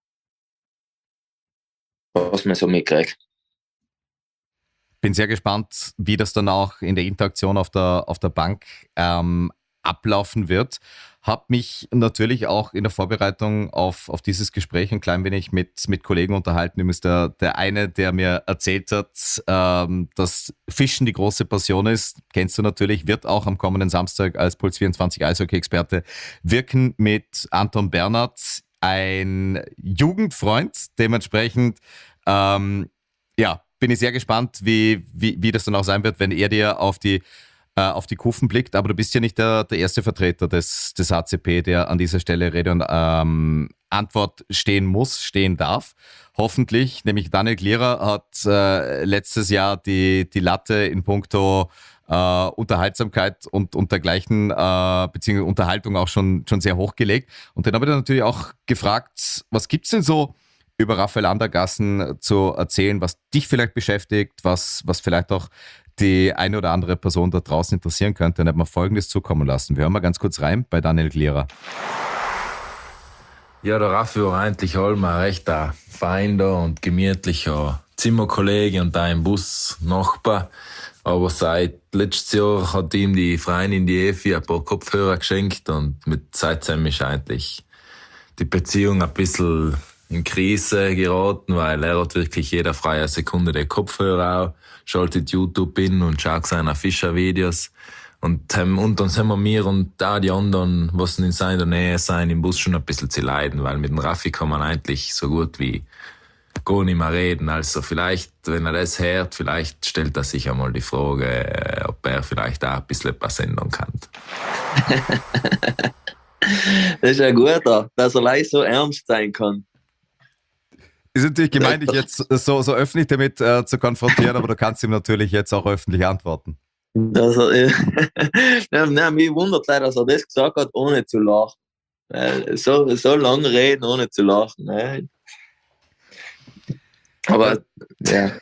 Was man so mitkriegt. Bin sehr gespannt, wie das dann auch in der Interaktion auf der Bank ablaufen wird. Habe mich natürlich auch in der Vorbereitung auf dieses Gespräch ein klein wenig mit Kollegen unterhalten. Ihm ist der eine, der mir erzählt hat, dass Fischen die große Passion ist. Kennst du natürlich, wird auch am kommenden Samstag als Puls 24 Eishockey-Experte wirken mit Anton Bernhard. ein Jugendfreund. Dementsprechend, bin ich sehr gespannt, wie das dann auch sein wird, wenn er dir auf die Kufen blickt. Aber du bist ja nicht der erste Vertreter des HCP, der an dieser Stelle Rede und Antwort stehen darf. Hoffentlich, nämlich Daniel Glierer hat letztes Jahr die Latte in puncto Unterhaltsamkeit und dergleichen, beziehungsweise Unterhaltung auch schon sehr hochgelegt. Und dann habe ich dann natürlich auch gefragt, was gibt's denn so über Raphael Andergassen zu erzählen, was dich vielleicht beschäftigt, was vielleicht auch die eine oder andere Person da draußen interessieren könnte. Dann hat man Folgendes zukommen lassen. Wir hören mal ganz kurz rein bei Daniel Glierer. Ja, der Raffi war eigentlich allem recht ein feiner und gemütlicher Zimmerkollege und da im Bus Nachbar. Aber seit letztes Jahr hat ihm die Freundin, die Evi, ein paar Kopfhörer geschenkt und seitdem ist eigentlich die Beziehung ein bisschen in Krise geraten, weil er hat wirklich jede freie Sekunde den Kopfhörer auch, schaltet YouTube in und schaut seine Fischer-Videos. Und dann sind wir und auch die anderen, was in seiner Nähe sein, im Bus schon ein bisschen zu leiden, weil mit dem Raffi kann man eigentlich so gut wie gar nicht mehr reden. Also vielleicht, wenn er das hört, vielleicht stellt er sich einmal die Frage, ob er vielleicht auch ein bisschen etwas ändern kann. Das ist ja gut, dass er leicht so ernst sein kann. Ist natürlich gemein, dich jetzt so öffentlich damit zu konfrontieren, aber du kannst ihm natürlich jetzt auch öffentlich antworten. Mich wundert es, dass er das gesagt hat, ohne zu lachen. So lange reden, ohne zu lachen. Ne? Aber, ja.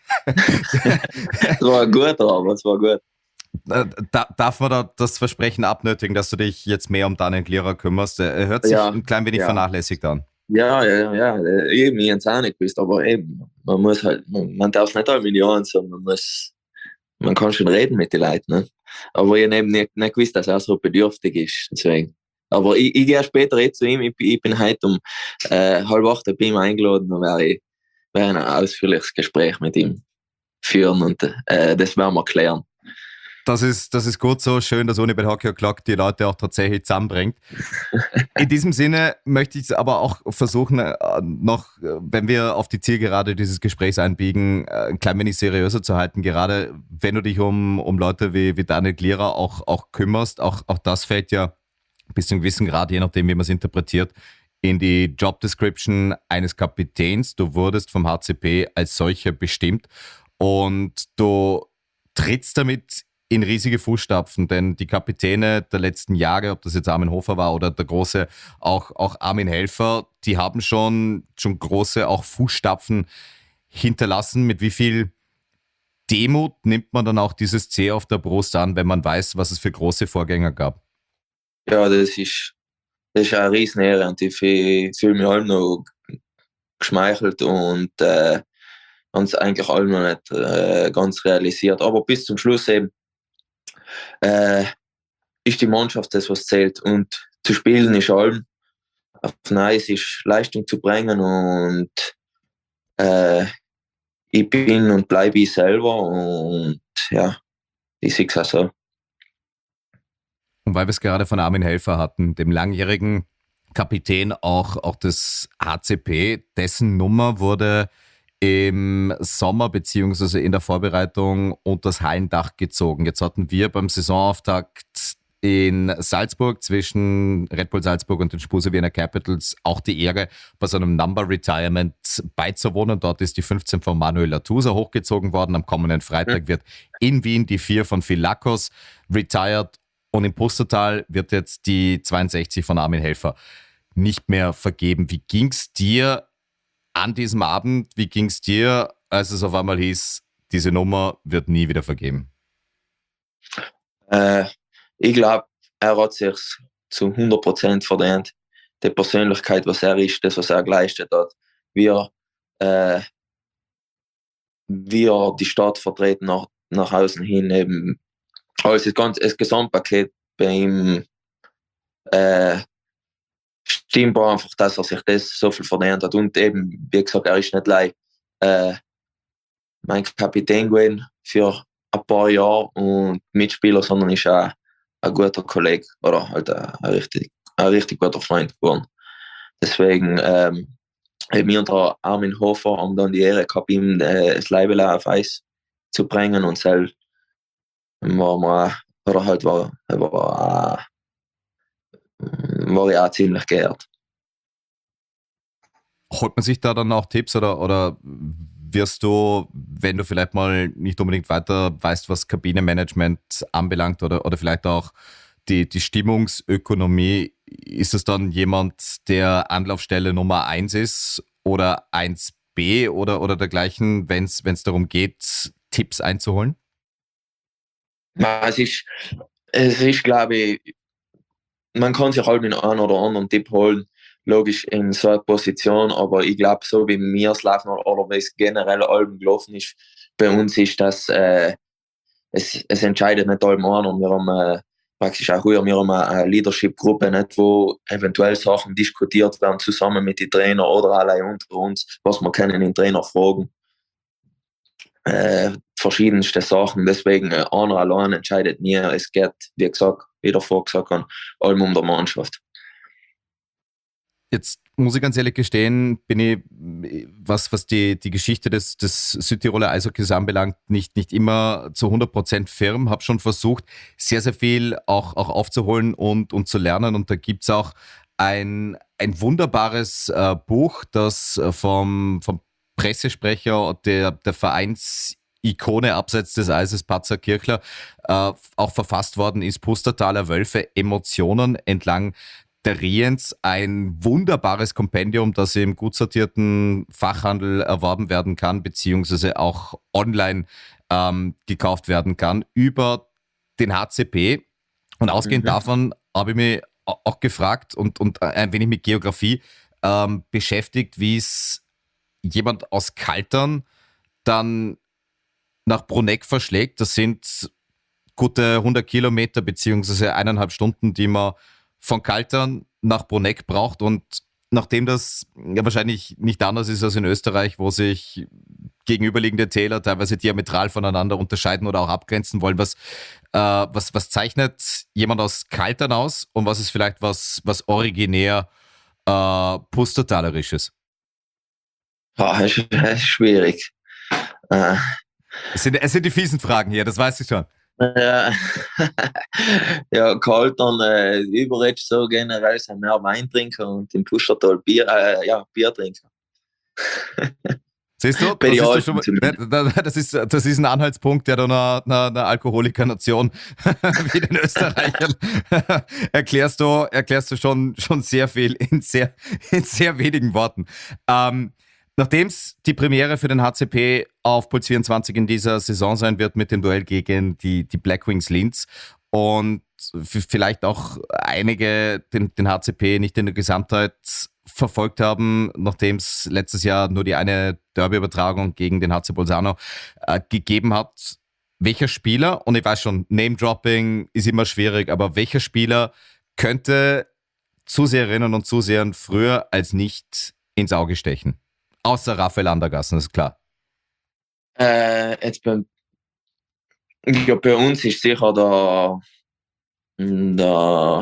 Es war gut, aber es war gut. Darf man da das Versprechen abnötigen, dass du dich jetzt mehr um Daniel Glierer kümmerst? Er hört sich ein klein wenig vernachlässigt an. Ja, eben, ich habe es auch nicht gewusst, aber eben, man darf nicht alle Millionen sagen, man kann schon reden mit den Leuten, ne? Aber ich habe eben nicht gewusst, dass er so bedürftig ist, deswegen. Aber ich gehe später zu ihm, ich bin heute um 7:30 bei ihm eingeladen und werde ein ausführliches Gespräch mit ihm führen und das werden wir klären. Das ist gut so, schön, dass United Hockey O'Clock die Leute auch tatsächlich zusammenbringt. In diesem Sinne möchte ich es aber auch versuchen, noch, wenn wir auf die Zielgerade dieses Gesprächs einbiegen, ein klein wenig seriöser zu halten. Gerade wenn du dich um Leute wie Daniel Glierer auch kümmerst, auch das fällt ja bis zu einem gewissen Grad, je nachdem, wie man es interpretiert, in die Job Description eines Kapitäns. Du wurdest vom HCP als solcher bestimmt und du trittst damit in riesige Fußstapfen, denn die Kapitäne der letzten Jahre, ob das jetzt Armin Hofer war oder der große auch Armin Helfer, die haben schon große auch Fußstapfen hinterlassen. Mit wie viel Demut nimmt man dann auch dieses C auf der Brust an, wenn man weiß, was es für große Vorgänger gab? Ja, das ist eine riesen Ehre und ich fühle mich allem noch geschmeichelt und haben es eigentlich allem noch nicht ganz realisiert. Aber bis zum Schluss eben ist die Mannschaft das, was zählt. Und zu spielen ist allem. Auf Eis ist Leistung zu bringen und ich bin und bleibe ich selber und ja, ich sehe es auch so. Und weil wir es gerade von Armin Helfer hatten, dem langjährigen Kapitän auch des HCP, dessen Nummer wurde im Sommer beziehungsweise in der Vorbereitung unter das Hallendach gezogen. Jetzt hatten wir beim Saisonauftakt in Salzburg zwischen Red Bull Salzburg und den Spuse Vienna Capitals auch die Ehre, bei so einem Number Retirement beizuwohnen. Dort ist die 15 von Manuel Latusa hochgezogen worden. Am kommenden Freitag wird in Wien die 4 von Phil Lakos retired und im Pustertal wird jetzt die 62 von Armin Helfer nicht mehr vergeben. Wie ging's dir an diesem Abend, wie ging es dir, als es auf einmal hieß, diese Nummer wird nie wieder vergeben? Ich glaube, er hat sich zu 100% verdient. Die Persönlichkeit, was er ist, das, was er geleistet hat, wie er die Stadt vertreten nach außen hin. Eben. Also das Gesamtpaket bei ihm stimmt einfach, dass er sich das so viel verdient hat. Und eben, wie gesagt, er ist nicht allein mein Kapitän gewesen für ein paar Jahre und Mitspieler, sondern ist auch ein guter Kollege oder halt ein richtig guter Freund geworden. Deswegen wir und der Armin Hofer haben dann die Ehre gehabt, ihm das Leibel auf Eis zu bringen und selbst war ich auch ziemlich geehrt. Holt man sich da dann auch Tipps oder wirst du, wenn du vielleicht mal nicht unbedingt weiter weißt, was Kabinenmanagement anbelangt oder vielleicht auch die Stimmungsökonomie, ist es dann jemand, der Anlaufstelle Nummer 1 ist oder 1b oder dergleichen, wenn es darum geht, Tipps einzuholen? Es ist, glaube ich, man kann sich halt mit einem oder anderen Tipp holen, logisch in so einer Position, aber ich glaube, so wie wir es laufen oder wie es generell allem gelaufen ist, bei uns ist das, es entscheidet nicht allem an und wir haben praktisch auch wir haben eine Leadership-Gruppe, nicht, wo eventuell Sachen diskutiert werden, zusammen mit den Trainern oder allein unter uns, was wir können den Trainer fragen. Verschiedenste Sachen, deswegen einer allein entscheidet nie, es geht, wie gesagt, wie davor gesagt habe, allem um der Mannschaft. Jetzt muss ich ganz ehrlich gestehen, bin ich, was die Geschichte des Südtiroler Eishockeys anbelangt, nicht immer zu 100% firm. Habe schon versucht, sehr, sehr viel auch aufzuholen und zu lernen. Und da gibt's auch ein wunderbares Buch, das vom Pressesprecher der Vereinsikone abseits des Eises, Patzer Kirchler, auch verfasst worden ist. Pustertaler Wölfe, Emotionen entlang der Riens, ein wunderbares Kompendium, das im gut sortierten Fachhandel erworben werden kann, beziehungsweise auch online gekauft werden kann, über den HCP. Und ausgehend davon habe ich mich auch gefragt und ein wenig mit Geografie beschäftigt, wie es jemand aus Kaltern dann nach Bruneck verschlägt. Das sind gute 100 Kilometer beziehungsweise 1,5 Stunden, die man von Kaltern nach Bruneck braucht. Und nachdem das ja wahrscheinlich nicht anders ist als in Österreich, wo sich gegenüberliegende Täler teilweise diametral voneinander unterscheiden oder auch abgrenzen wollen, was zeichnet jemand aus Kaltern aus und was ist vielleicht was originär Pustertalerisches? Es ist schwierig. Es sind die fiesen Fragen hier, das weiß ich schon. Ja, ja, Kaltern, überredest so generell sind mehr Weintrinker und im Pustertal Biertrinker. Siehst du, das ist ein Anhaltspunkt, der da einer Alkoholikernation wie den Österreichern erklärst du schon sehr viel in sehr wenigen Worten. Nachdem es die Premiere für den HCP auf Puls 24 in dieser Saison sein wird mit dem Duell gegen die Black Wings Linz und vielleicht auch einige den HCP nicht in der Gesamtheit verfolgt haben, nachdem es letztes Jahr nur die eine Derby-Übertragung gegen den HC Bolzano gegeben hat. Welcher Spieler, und ich weiß schon, Name-Dropping ist immer schwierig, aber welcher Spieler könnte Zuseherinnen und Zusehern früher als nicht ins Auge stechen? Außer Raphael Andergassen, ist klar. Jetzt bei uns ist sicher der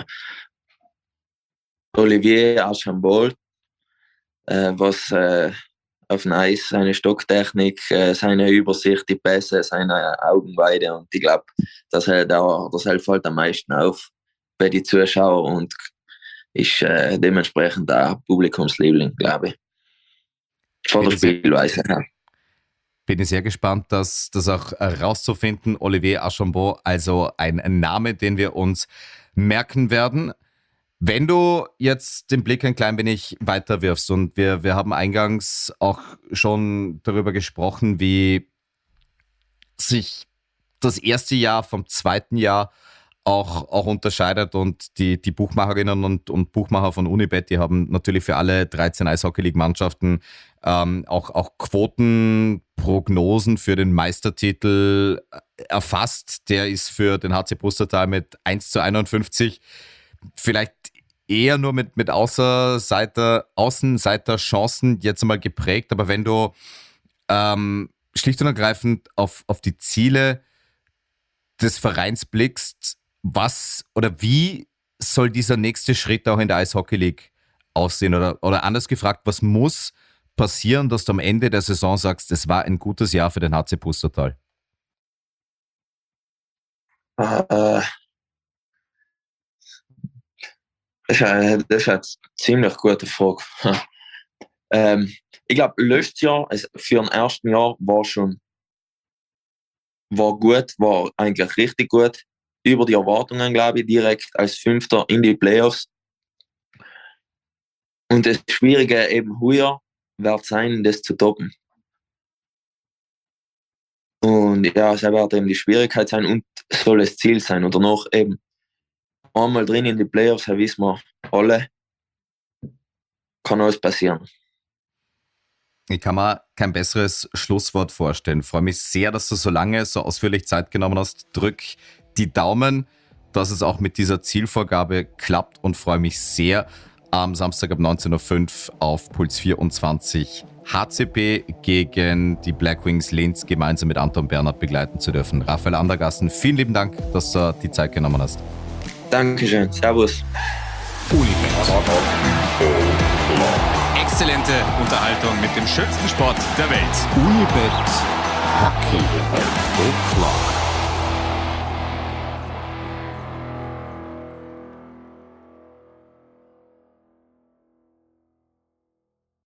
Olivier Archambault, was auf dem Eis seine Stocktechnik, seine Übersicht, die Pässe, seine Augenweide und ich glaube, das hält halt am meisten auf bei den Zuschauern und ist dementsprechend auch Publikumsliebling, glaube ich. Von der Spielweise her. Bin ich sehr gespannt, das auch herauszufinden. Olivier Archambault, also ein Name, den wir uns merken werden. Wenn du jetzt den Blick ein klein wenig weiter wirfst und wir haben eingangs auch schon darüber gesprochen, wie sich das erste Jahr vom zweiten Jahr auch unterscheidet und die Buchmacherinnen und Buchmacher von Unibet, die haben natürlich für alle 13 Eishockey-League-Mannschaften auch Quotenprognosen für den Meistertitel erfasst. Der ist für den HC Pustertal mit 1:51 vielleicht eher nur mit Außenseiterchancen jetzt einmal geprägt. Aber wenn du schlicht und ergreifend auf die Ziele des Vereins blickst, was oder wie soll dieser nächste Schritt auch in der Eishockey League aussehen? Oder anders gefragt, was muss passieren, dass du am Ende der Saison sagst, es war ein gutes Jahr für den HC Pustertal? Das ist eine ziemlich gute Frage. Ich glaube, letztes Jahr, für ein erstes Jahr, war gut, war eigentlich richtig gut. Über die Erwartungen, glaube ich, direkt als Fünfter in die Playoffs. Und das Schwierige eben heuer wird sein, das zu toppen. Und ja, es wird eben die Schwierigkeit sein und soll das Ziel sein. Und danach eben einmal drin in die Playoffs, da wissen wir alle, kann alles passieren. Ich kann mir kein besseres Schlusswort vorstellen. Ich freue mich sehr, dass du so lange, so ausführlich Zeit genommen hast. Drück die Daumen, dass es auch mit dieser Zielvorgabe klappt und freue mich sehr, am Samstag ab 19.05 Uhr auf Puls 24 HCP gegen die Black Wings Linz gemeinsam mit Anton Bernhard begleiten zu dürfen. Raphael Andergassen, vielen lieben Dank, dass du die Zeit genommen hast. Dankeschön, servus. Exzellente Unterhaltung mit dem schönsten Sport der Welt. Unibet.